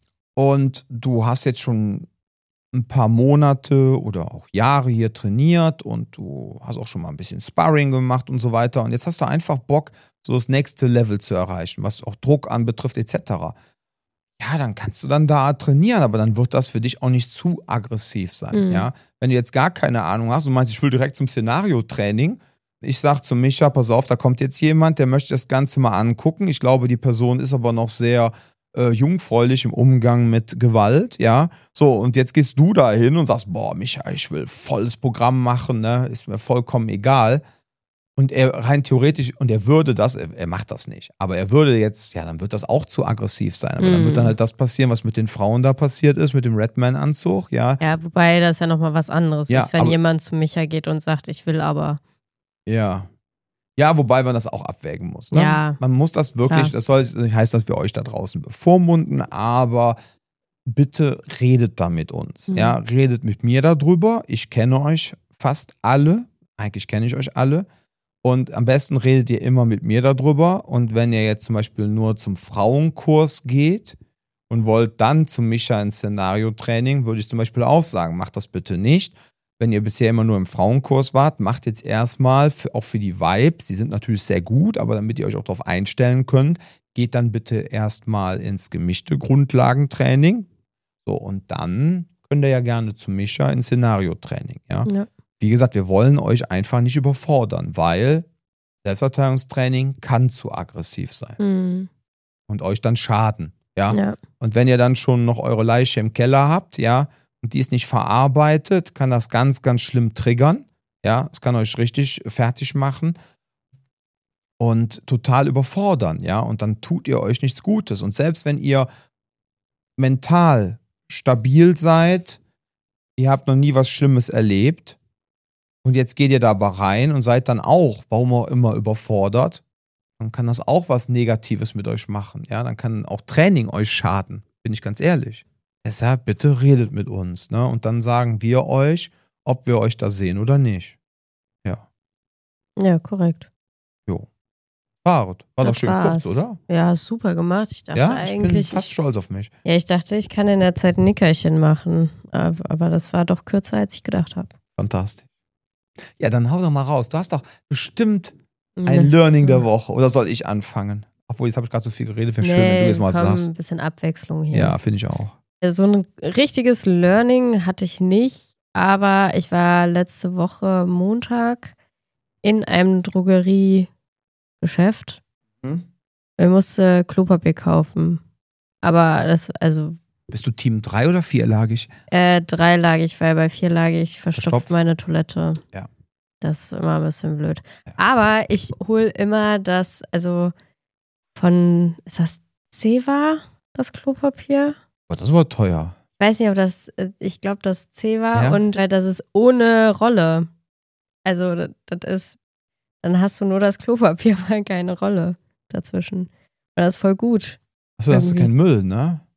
und du hast jetzt schon ein paar Monate oder auch Jahre hier trainiert und du hast auch schon mal ein bisschen Sparring gemacht und so weiter und jetzt hast du einfach Bock, so das nächste Level zu erreichen, was auch Druck anbetrifft et cetera. Ja, dann kannst du dann da trainieren, aber dann wird das für dich auch nicht zu aggressiv sein, mhm. ja. Wenn du jetzt gar keine Ahnung hast und meinst, ich will direkt zum Szenario-Training, ich sag zu Micha, pass auf, da kommt jetzt jemand, der möchte das Ganze mal angucken. Ich glaube, die Person ist aber noch sehr äh, jungfräulich im Umgang mit Gewalt, ja. So, und jetzt gehst du da hin und sagst, boah, Micha, ich will volles Programm machen, ne, ist mir vollkommen egal. Und er rein theoretisch, und er würde das, er, er macht das nicht, aber er würde jetzt, ja, dann wird das auch zu aggressiv sein. Aber mm. dann wird dann halt das passieren, was mit den Frauen da passiert ist, mit dem Redman-Anzug, ja. Ja, wobei das ja nochmal was anderes ja, ist, wenn jemand zu Micha geht und sagt, ich will aber... Ja. Ja, wobei man das auch abwägen muss. Ne? Ja. Man muss das wirklich, klar. Das soll nicht heißen, dass wir euch da draußen bevormunden, aber bitte redet da mit uns. Mhm. Ja, redet mit mir darüber. Ich kenne euch fast alle. Eigentlich kenne ich euch alle. Und am besten redet ihr immer mit mir darüber. Und wenn ihr jetzt zum Beispiel nur zum Frauenkurs geht und wollt dann zum Micha ins Szenario-Training, würde ich zum Beispiel auch sagen, macht das bitte nicht. Wenn ihr bisher immer nur im Frauenkurs wart, macht jetzt erstmal, für, auch für die Vibes, die sind natürlich sehr gut, aber damit ihr euch auch darauf einstellen könnt, geht dann bitte erstmal ins gemischte Grundlagentraining. So, und dann könnt ihr ja gerne zu Micha ins Szenario-Training. Ja? Ja. Wie gesagt, wir wollen euch einfach nicht überfordern, weil Selbstverteidigungstraining kann zu aggressiv sein mhm. und euch dann schaden. Ja? Ja. Und wenn ihr dann schon noch eure Leiche im Keller habt, ja, und die ist nicht verarbeitet, kann das ganz, ganz schlimm triggern. Ja, es kann euch richtig fertig machen und total überfordern. Ja, und dann tut ihr euch nichts Gutes. Und selbst wenn ihr mental stabil seid, ihr habt noch nie was Schlimmes erlebt und jetzt geht ihr da aber rein und seid dann auch, warum auch immer, überfordert, dann kann das auch was Negatives mit euch machen. Ja, dann kann auch Training euch schaden, bin ich ganz ehrlich. Deshalb bitte redet mit uns, ne? Und dann sagen wir euch, ob wir euch da sehen oder nicht. Ja. Ja, korrekt. Jo. War, war das doch schön war's. kurz, oder? Ja, super gemacht. Ich dachte ja, eigentlich. Ich bin fast ich, stolz auf mich. Ja, ich dachte, ich kann in der Zeit ein Nickerchen machen. Aber das war doch kürzer, als ich gedacht habe. Fantastisch. Ja, dann hau doch mal raus. Du hast doch bestimmt ein nee. Learning der Woche. Oder soll ich anfangen? Obwohl, jetzt habe ich gerade so viel geredet. Wäre nee, schön, wenn du jetzt mal komm, sagst. Ein bisschen Abwechslung hier. Ja, finde ich auch. So ein richtiges Learning hatte ich nicht, aber ich war letzte Woche Montag in einem Drogeriegeschäft. Hm? Ich musste Klopapier kaufen. Aber das, also. Bist du Team drei oder vierlagig? Äh, dreilagig, weil bei vierlagig verstopft, verstopft meine Toilette. Ja. Das ist immer ein bisschen blöd. Ja. Aber ich hole immer das, also von, ist das Zewa, das Klopapier? Aber das war teuer. Ich weiß nicht, ob das, ich glaube, das C war ja? Und das ist ohne Rolle. Also, das, das ist, dann hast du nur das Klopapier, weil keine Rolle dazwischen. Und das ist voll gut. Achso, da hast du keinen Müll, ne? Ja.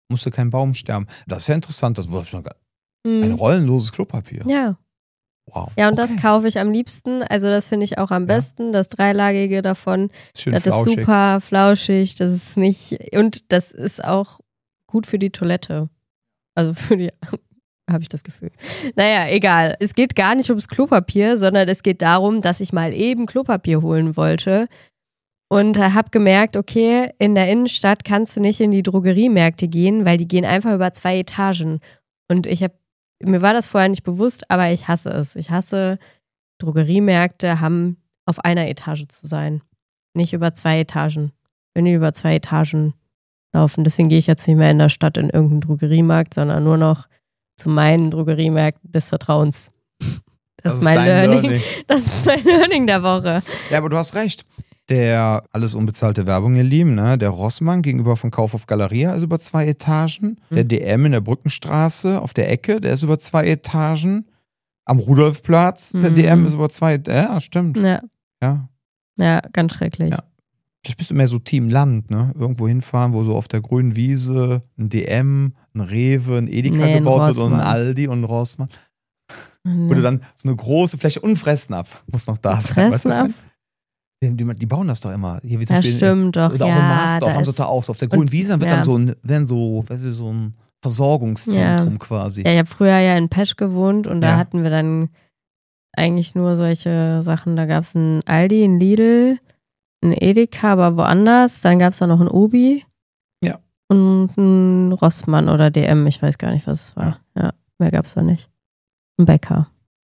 musste kein Baum sterben. Das ist ja interessant, das war schon Mhm. ein rollenloses Klopapier. Ja. Wow. Ja, und okay. das kaufe ich am liebsten. Also das finde ich auch am Ja. besten, das dreilagige davon. Schön das flauschig. ist super flauschig, das ist nicht, und das ist auch gut für die Toilette. Also für die, habe ich das Gefühl. Naja, egal. Es geht gar nicht ums Klopapier, sondern es geht darum, dass ich mal eben Klopapier holen wollte und habe gemerkt, okay, in der Innenstadt kannst du nicht in die Drogeriemärkte gehen, weil die gehen einfach über zwei Etagen. Und ich habe, mir war das vorher nicht bewusst, aber ich hasse es. Ich hasse, Drogeriemärkte haben auf einer Etage zu sein. Nicht über zwei Etagen. Wenn die über zwei Etagen laufen. Deswegen gehe ich jetzt nicht mehr in der Stadt in irgendeinen Drogeriemarkt, sondern nur noch zu meinen Drogeriemärkten des Vertrauens. Das, Das ist mein dein Learning. Learning. Das ist mein Learning der Woche. Ja, aber du hast recht. Der, alles unbezahlte Werbung, ihr Lieben, ne? Der Rossmann gegenüber von Kauf auf Galeria ist über zwei Etagen. Der Mhm. D M in der Brückenstraße auf der Ecke, der ist über zwei Etagen. Am Rudolfplatz, der Mhm. D M ist über zwei, ja, stimmt. Ja, Ja. ja, ganz schrecklich. Ja. Vielleicht bist du mehr so Team Land, ne? Irgendwo hinfahren, wo so auf der grünen Wiese ein D M, ein Rewe, ein Edeka Nee, ein gebaut wird und ein Rossmann. Aldi und ein Rossmann. Nee. Oder dann so eine große Fläche und ein Fressnapf muss noch da sein. weißt du, Fressen was ich ab? meine? Die, die, die bauen das doch immer. Hier, wie zum Ja, Beispiel in- stimmt doch. Oder auch ja, in Marsdorf da haben sie ist- da auch so auf der grünen und- Wiese, dann wird ja. dann so ein, werden so, weißt du, so ein Versorgungszentrum quasi. Ja, ich habe früher ja in Pesch gewohnt und da Ja. hatten wir dann eigentlich nur solche Sachen. Da gab es ein Aldi, ein Lidl, ein Edeka, aber woanders. Dann gab es da noch ein Obi. Ja. Und ein Rossmann oder D M. Ich weiß gar nicht, was es war. Ja, mehr gab es da nicht. Ein Bäcker.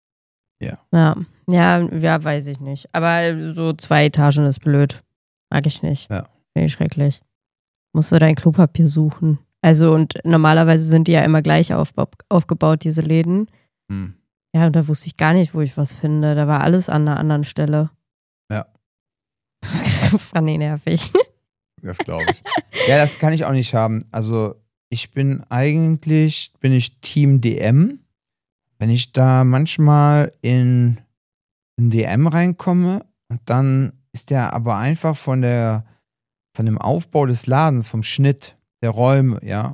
Ja. Ja. Ja, ja, weiß ich nicht. Aber so zwei Etagen ist blöd. Mag ich nicht. Ja. Finde ich schrecklich. Musst du dein Klopapier suchen. Also, und normalerweise sind die ja immer gleich aufba- aufgebaut, diese Läden. Hm. Ja, und da wusste ich gar nicht, wo ich was finde. Da war alles an einer anderen Stelle. Ja. Das fand ich nervig. Das glaube ich. Ja, das kann ich auch nicht haben. Also ich bin eigentlich, bin ich Team D M. Wenn ich da manchmal in ein D M reinkomme und dann ist der aber einfach von der, von dem Aufbau des Ladens, vom Schnitt der Räume, ja,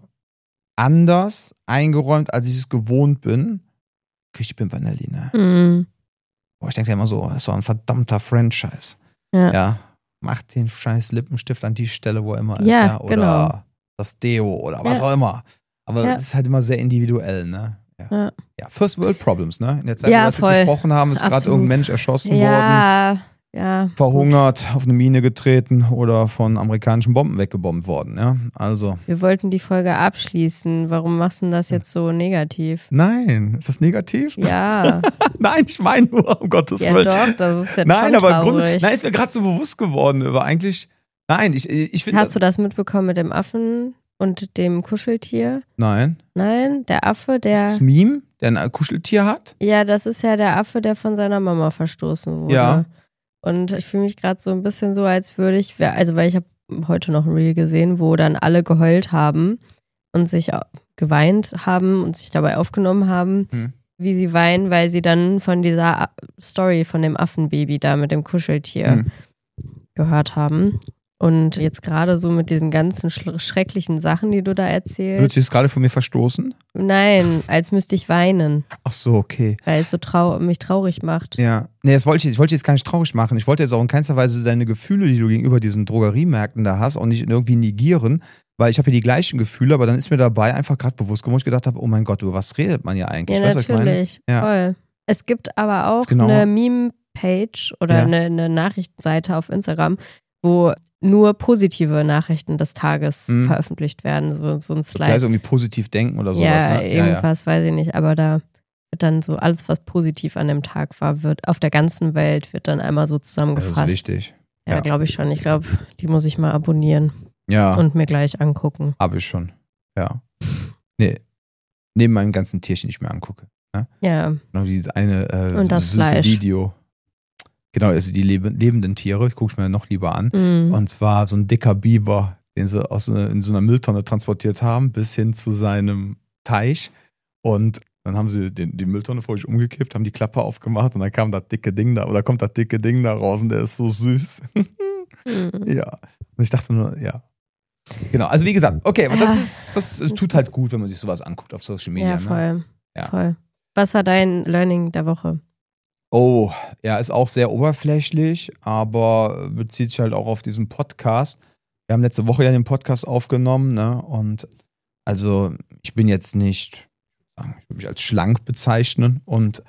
anders eingeräumt, als ich es gewohnt bin, krieg ich die Pimpernelli, ne? Mhm. Boah, ich denke ja immer so, das ist so ein verdammter Franchise. Ja. Ja, macht den scheiß Lippenstift an die Stelle, wo er immer ist, Ja, ja. Oder genau. das Deo oder was Ja. auch immer. Aber Ja. das ist halt immer sehr individuell, ne? Ja. Ja. Ja, First World Problems, ne? In der Zeit, Ja, wo wir das voll. jetzt besprochen haben, ist gerade Absolut. irgendein Mensch erschossen worden, Ja, ja. verhungert, auf eine Mine getreten oder von amerikanischen Bomben weggebombt worden, ja? Also. Wir wollten die Folge abschließen. Warum machst du denn das jetzt so negativ? Nein, ist das negativ? Ja, Nein, ich meine nur, um Gottes ja Willen. doch, das ist jetzt Nein, schon aber im Grunde, traurig. nein, ist mir gerade so bewusst geworden, aber eigentlich, nein, ich, ich finde. Hast du das mitbekommen mit dem Affen und dem Kuscheltier? Nein. Nein, der Affe, der... Das Meme, der ein Kuscheltier hat? Ja, das ist ja der Affe, der von seiner Mama verstoßen wurde. Ja. Und ich fühle mich gerade so ein bisschen so, als würde ich, also weil ich habe heute noch ein Reel gesehen, wo dann alle geheult haben und sich au- geweint haben und sich dabei aufgenommen haben, Hm. wie sie weinen, weil sie dann von dieser A- Story von dem Affenbaby da mit dem Kuscheltier Hm. gehört haben. Und jetzt gerade so mit diesen ganzen schl- schrecklichen Sachen, die du da erzählst. Wird sich das gerade von mir verstoßen? Nein, als müsste ich weinen, Ach so, okay. weil es so trau mich traurig macht. Ja. Nee, das wollte ich, ich wollte jetzt gar nicht traurig machen. Ich wollte jetzt auch in keinster Weise deine Gefühle, die du gegenüber diesen Drogeriemärkten da hast, auch nicht irgendwie negieren, weil ich habe ja die gleichen Gefühle, aber dann ist mir dabei einfach gerade bewusst geworden, wo ich gedacht habe, oh mein Gott, über was redet man ja eigentlich? Ja, Weißt du, was ich meine? natürlich. Ja. Voll. Es gibt aber auch Ist genau- eine Meme-Page oder Ja. eine, eine Nachrichtenseite auf Instagram, wo nur positive Nachrichten des Tages Mhm. veröffentlicht werden. So, so ein Slide. Vielleicht irgendwie positiv denken oder sowas, ja, ne? irgendwas, weiß ich nicht. Aber da wird dann so alles, was positiv an dem Tag war, wird auf der ganzen Welt, wird dann einmal so Das zusammengefasst. ist wichtig. Ja, Ja. glaube ich schon. Ich glaube, die muss ich mal abonnieren Ja, und mir gleich angucken. habe ich schon. Ja. Nee. Neben meinen ganzen Tierchen, die ich mir angucke. Ja, Genau, dieses eine äh, Und das süße Fleisch. Video. Genau, also die leb lebenden Tiere, das gucke ich mir noch lieber an. mhm. Und zwar so ein dicker Biber, den sie aus ne, in so einer Mülltonne transportiert haben, bis hin zu seinem Teich. Und dann haben sie den, die Mülltonne vor sich umgekippt, haben die Klappe aufgemacht und dann kam das dicke Ding da, oder kommt das dicke Ding da raus und der ist so süß. Mhm. Ja. Und ich dachte nur, ja. Genau, also wie gesagt, okay, aber das Ja. ist, das tut halt gut, wenn man sich sowas anguckt auf Social Media. Ja, Ne? voll. Ja. voll. Was war dein Learning der Woche? Oh, ja, ist auch sehr oberflächlich, aber bezieht sich halt auch auf diesen Podcast. Wir haben letzte Woche ja den Podcast aufgenommen, ne? Und also ich bin jetzt nicht, ich würde mich als schlank bezeichnen und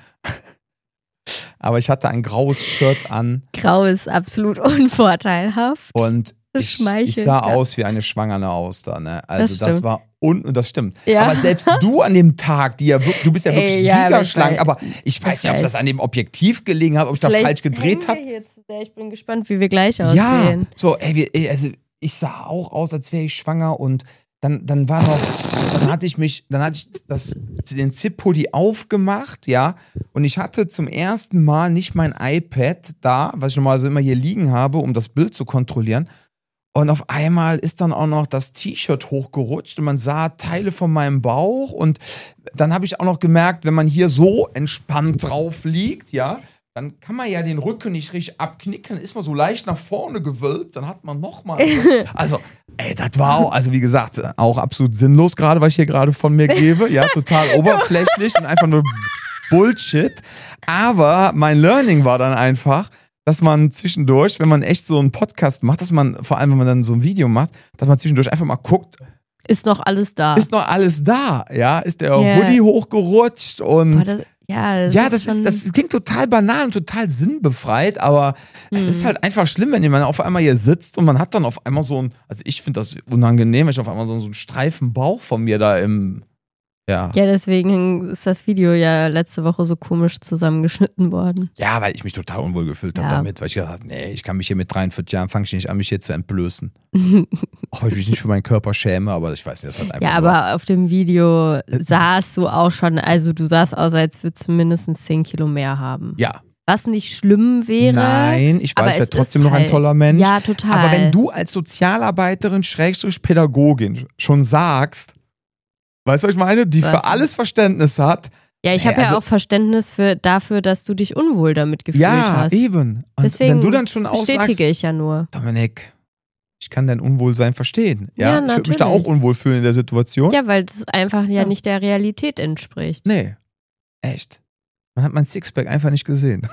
aber ich hatte ein graues Shirt an Grau ist absolut unvorteilhaft. und Das ich, ich schmeichelt, sah ja. aus wie eine schwangere Auster, ne? Also Das das, stimmt. war un und das stimmt. Ja. Aber selbst du an dem Tag, die ja wirklich, du bist ja Ey, wirklich ja, aber ich gigaschlank, weiß- aber ich weiß nicht, ob das weiß. an dem Objektiv gelegen hat, ob ich da Vielleicht falsch gedreht hängen habe. wir hier zu sehr. Ich bin gespannt, wie wir gleich Ja, aussehen. so, ey, wir, ey, also ich sah auch aus, als wäre ich schwanger und dann, dann war noch, dann hatte ich mich, dann hatte ich das, den Zip-Hoodie aufgemacht, ja, und ich hatte zum ersten Mal nicht mein iPad da, was ich normalerweise immer hier liegen habe, um das Bild zu kontrollieren. Und auf einmal ist dann auch noch das T-Shirt hochgerutscht und man sah Teile von meinem Bauch und dann habe ich auch noch gemerkt, wenn man hier so entspannt drauf liegt, ja, dann kann man ja den Rücken nicht richtig abknicken, ist man so leicht nach vorne gewölbt, dann hat man nochmal. Also, ey, das war auch, also wie gesagt, auch absolut sinnlos gerade, was ich hier gerade von mir gebe. Ja, total oberflächlich und einfach nur Bullshit. Aber mein Learning war dann einfach, dass man zwischendurch, wenn man echt so einen Podcast macht, dass man, vor allem wenn man dann so ein Video macht, dass man zwischendurch einfach mal guckt, Ist noch alles da. ist noch alles da, ja? Ist der Ja. Hoodie hochgerutscht und Boah, das, ja, das ja, ist das, schon, ist, das klingt total banal und total sinnbefreit, aber es Mhm. ist halt einfach schlimm, wenn man auf einmal hier sitzt und man hat dann auf einmal so ein, also ich finde das unangenehm, wenn ich auf einmal so, so einen Streifen Bauch von mir da im, ja. Ja, deswegen ist das Video ja letzte Woche so komisch zusammengeschnitten worden. Ja, weil ich mich total unwohl gefühlt habe Ja. damit, weil ich gedacht habe, nee, ich kann mich hier mit dreiundvierzig Jahren, fange ich nicht an, mich hier zu entblößen. Auch wenn ich mich nicht für meinen Körper schäme, aber ich weiß nicht, das hat einfach Ja, nur, aber auf dem Video sahst du auch schon, also du sahst aus, als würdest du mindestens zehn Kilo mehr haben. ja, Was nicht schlimm wäre. nein, ich aber weiß, ich wäre es trotzdem ist noch ein halt- toller Mensch. Ja, total. Aber wenn du als Sozialarbeiterin, Schrägstrich Pädagogin schon sagst, weißt du, was ich meine, die Was? für alles Verständnis hat, Ja, ich Nee, habe ja also- auch Verständnis für, dafür, dass du dich unwohl damit gefühlt ja, hast. eben. Und Deswegen wenn du dann schon bestätige aussagst, ich ja nur. Dominik, ich kann dein Unwohlsein verstehen. Ja, Ja, ich würde mich da auch natürlich. unwohl fühlen in der Situation. Ja, weil das einfach ja, Ja. nicht der Realität entspricht. Nee, echt. Man hat mein Sixpack einfach nicht gesehen.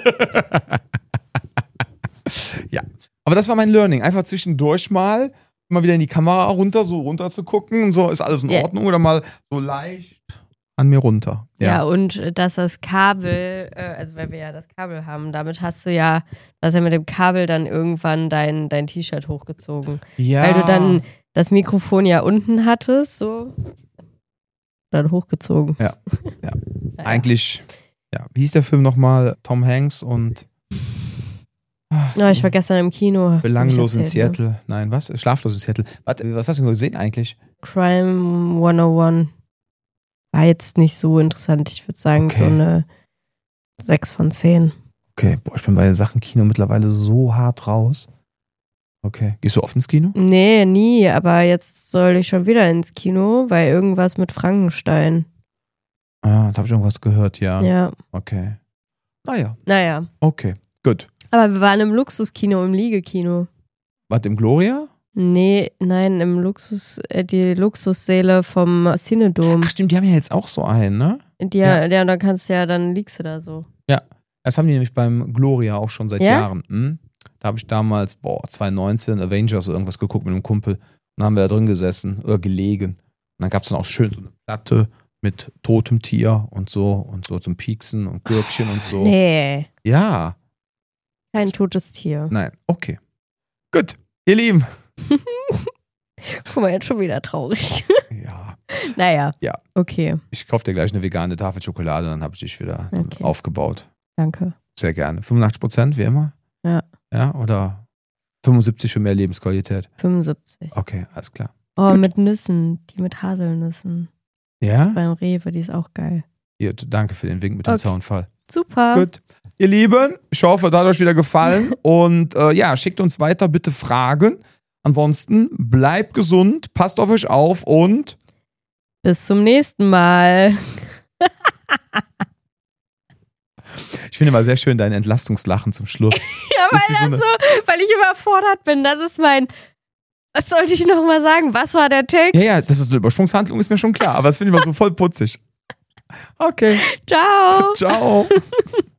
Ja, aber das war mein Learning. Einfach zwischendurch mal, mal wieder in die Kamera runter, so runter zu gucken und so, ist alles in Ja. Ordnung oder mal so leicht an mir runter. Ja, und äh, dass das Kabel, äh, also weil wir ja das Kabel haben, damit hast du ja, du hast ja mit dem Kabel dann irgendwann dein, dein T-Shirt hochgezogen. Ja. Weil du dann das Mikrofon ja unten hattest, so. Dann hochgezogen. Ja, ja. Ja. Eigentlich, ja, wie hieß der Film nochmal? Tom Hanks und Ja, ich war gestern im Kino. hab Belanglos ich in erzählt, ne? Seattle. Nein, was? Schlaflos in Seattle. Warte, was hast du denn gesehen eigentlich? Crime hunderteins war jetzt nicht so interessant. Ich würde sagen, Okay. so eine sechs von zehn. Okay, boah, ich bin bei Sachen Kino mittlerweile so hart raus. Okay. Gehst du oft ins Kino? Nee, nie, aber jetzt soll ich schon wieder ins Kino, weil irgendwas mit Frankenstein. Ah, da habe ich irgendwas gehört, ja. Ja, Okay. Naja, naja. okay. Gut. Aber wir waren im Luxuskino, im Liegekino. Was, im Gloria? Nee, nein, im Luxus, äh, die Luxussäle vom Cinedom. Ach stimmt, die haben ja jetzt auch so einen, ne? Die, ja, ja, und dann kannst du ja, dann liegst du da so. Das haben die nämlich beim Gloria auch schon seit Ja? Jahren. Hm? Da habe ich damals, boah, zwanzig neunzehn Avengers oder irgendwas geguckt mit einem Kumpel. Und dann haben wir da drin gesessen oder gelegen. Und dann gab es dann auch schön so eine Platte mit totem Tier und so und so zum Pieksen und Gürkchen und so. Nee, Ja, kein totes Tier. nein, okay. Gut, ihr Lieben. Guck mal, jetzt schon wieder traurig. Ja, Naja. Ja. Okay, ich kaufe dir gleich eine vegane Tafel Schokolade, dann habe ich dich wieder Okay. aufgebaut. danke. Sehr gerne. fünfundachtzig Prozent, wie immer? Ja. Ja, oder fünfundsiebzig für mehr Lebensqualität? fünfundsiebzig. Okay, alles klar. Oh, Gut. mit Nüssen. Die mit Haselnüssen. Ja? Beim Rewe, die ist auch geil. Hier, danke für den Wink mit dem Okay. Zaunfall. Super. Gut. Ihr Lieben, ich hoffe, das hat euch wieder gefallen. Und äh, ja, schickt uns weiter bitte Fragen. Ansonsten bleibt gesund, passt auf euch auf und Bis zum nächsten Mal. ich finde immer sehr schön dein Entlastungslachen zum Schluss. Ja, Das ist weil, wie so das so, weil ich überfordert bin. Das ist mein Was sollte ich nochmal sagen? Was war der Text? Ja, ja, das ist eine Übersprungshandlung, ist mir schon klar, aber das finde ich mal so voll putzig. Okay. Ciao. Ciao.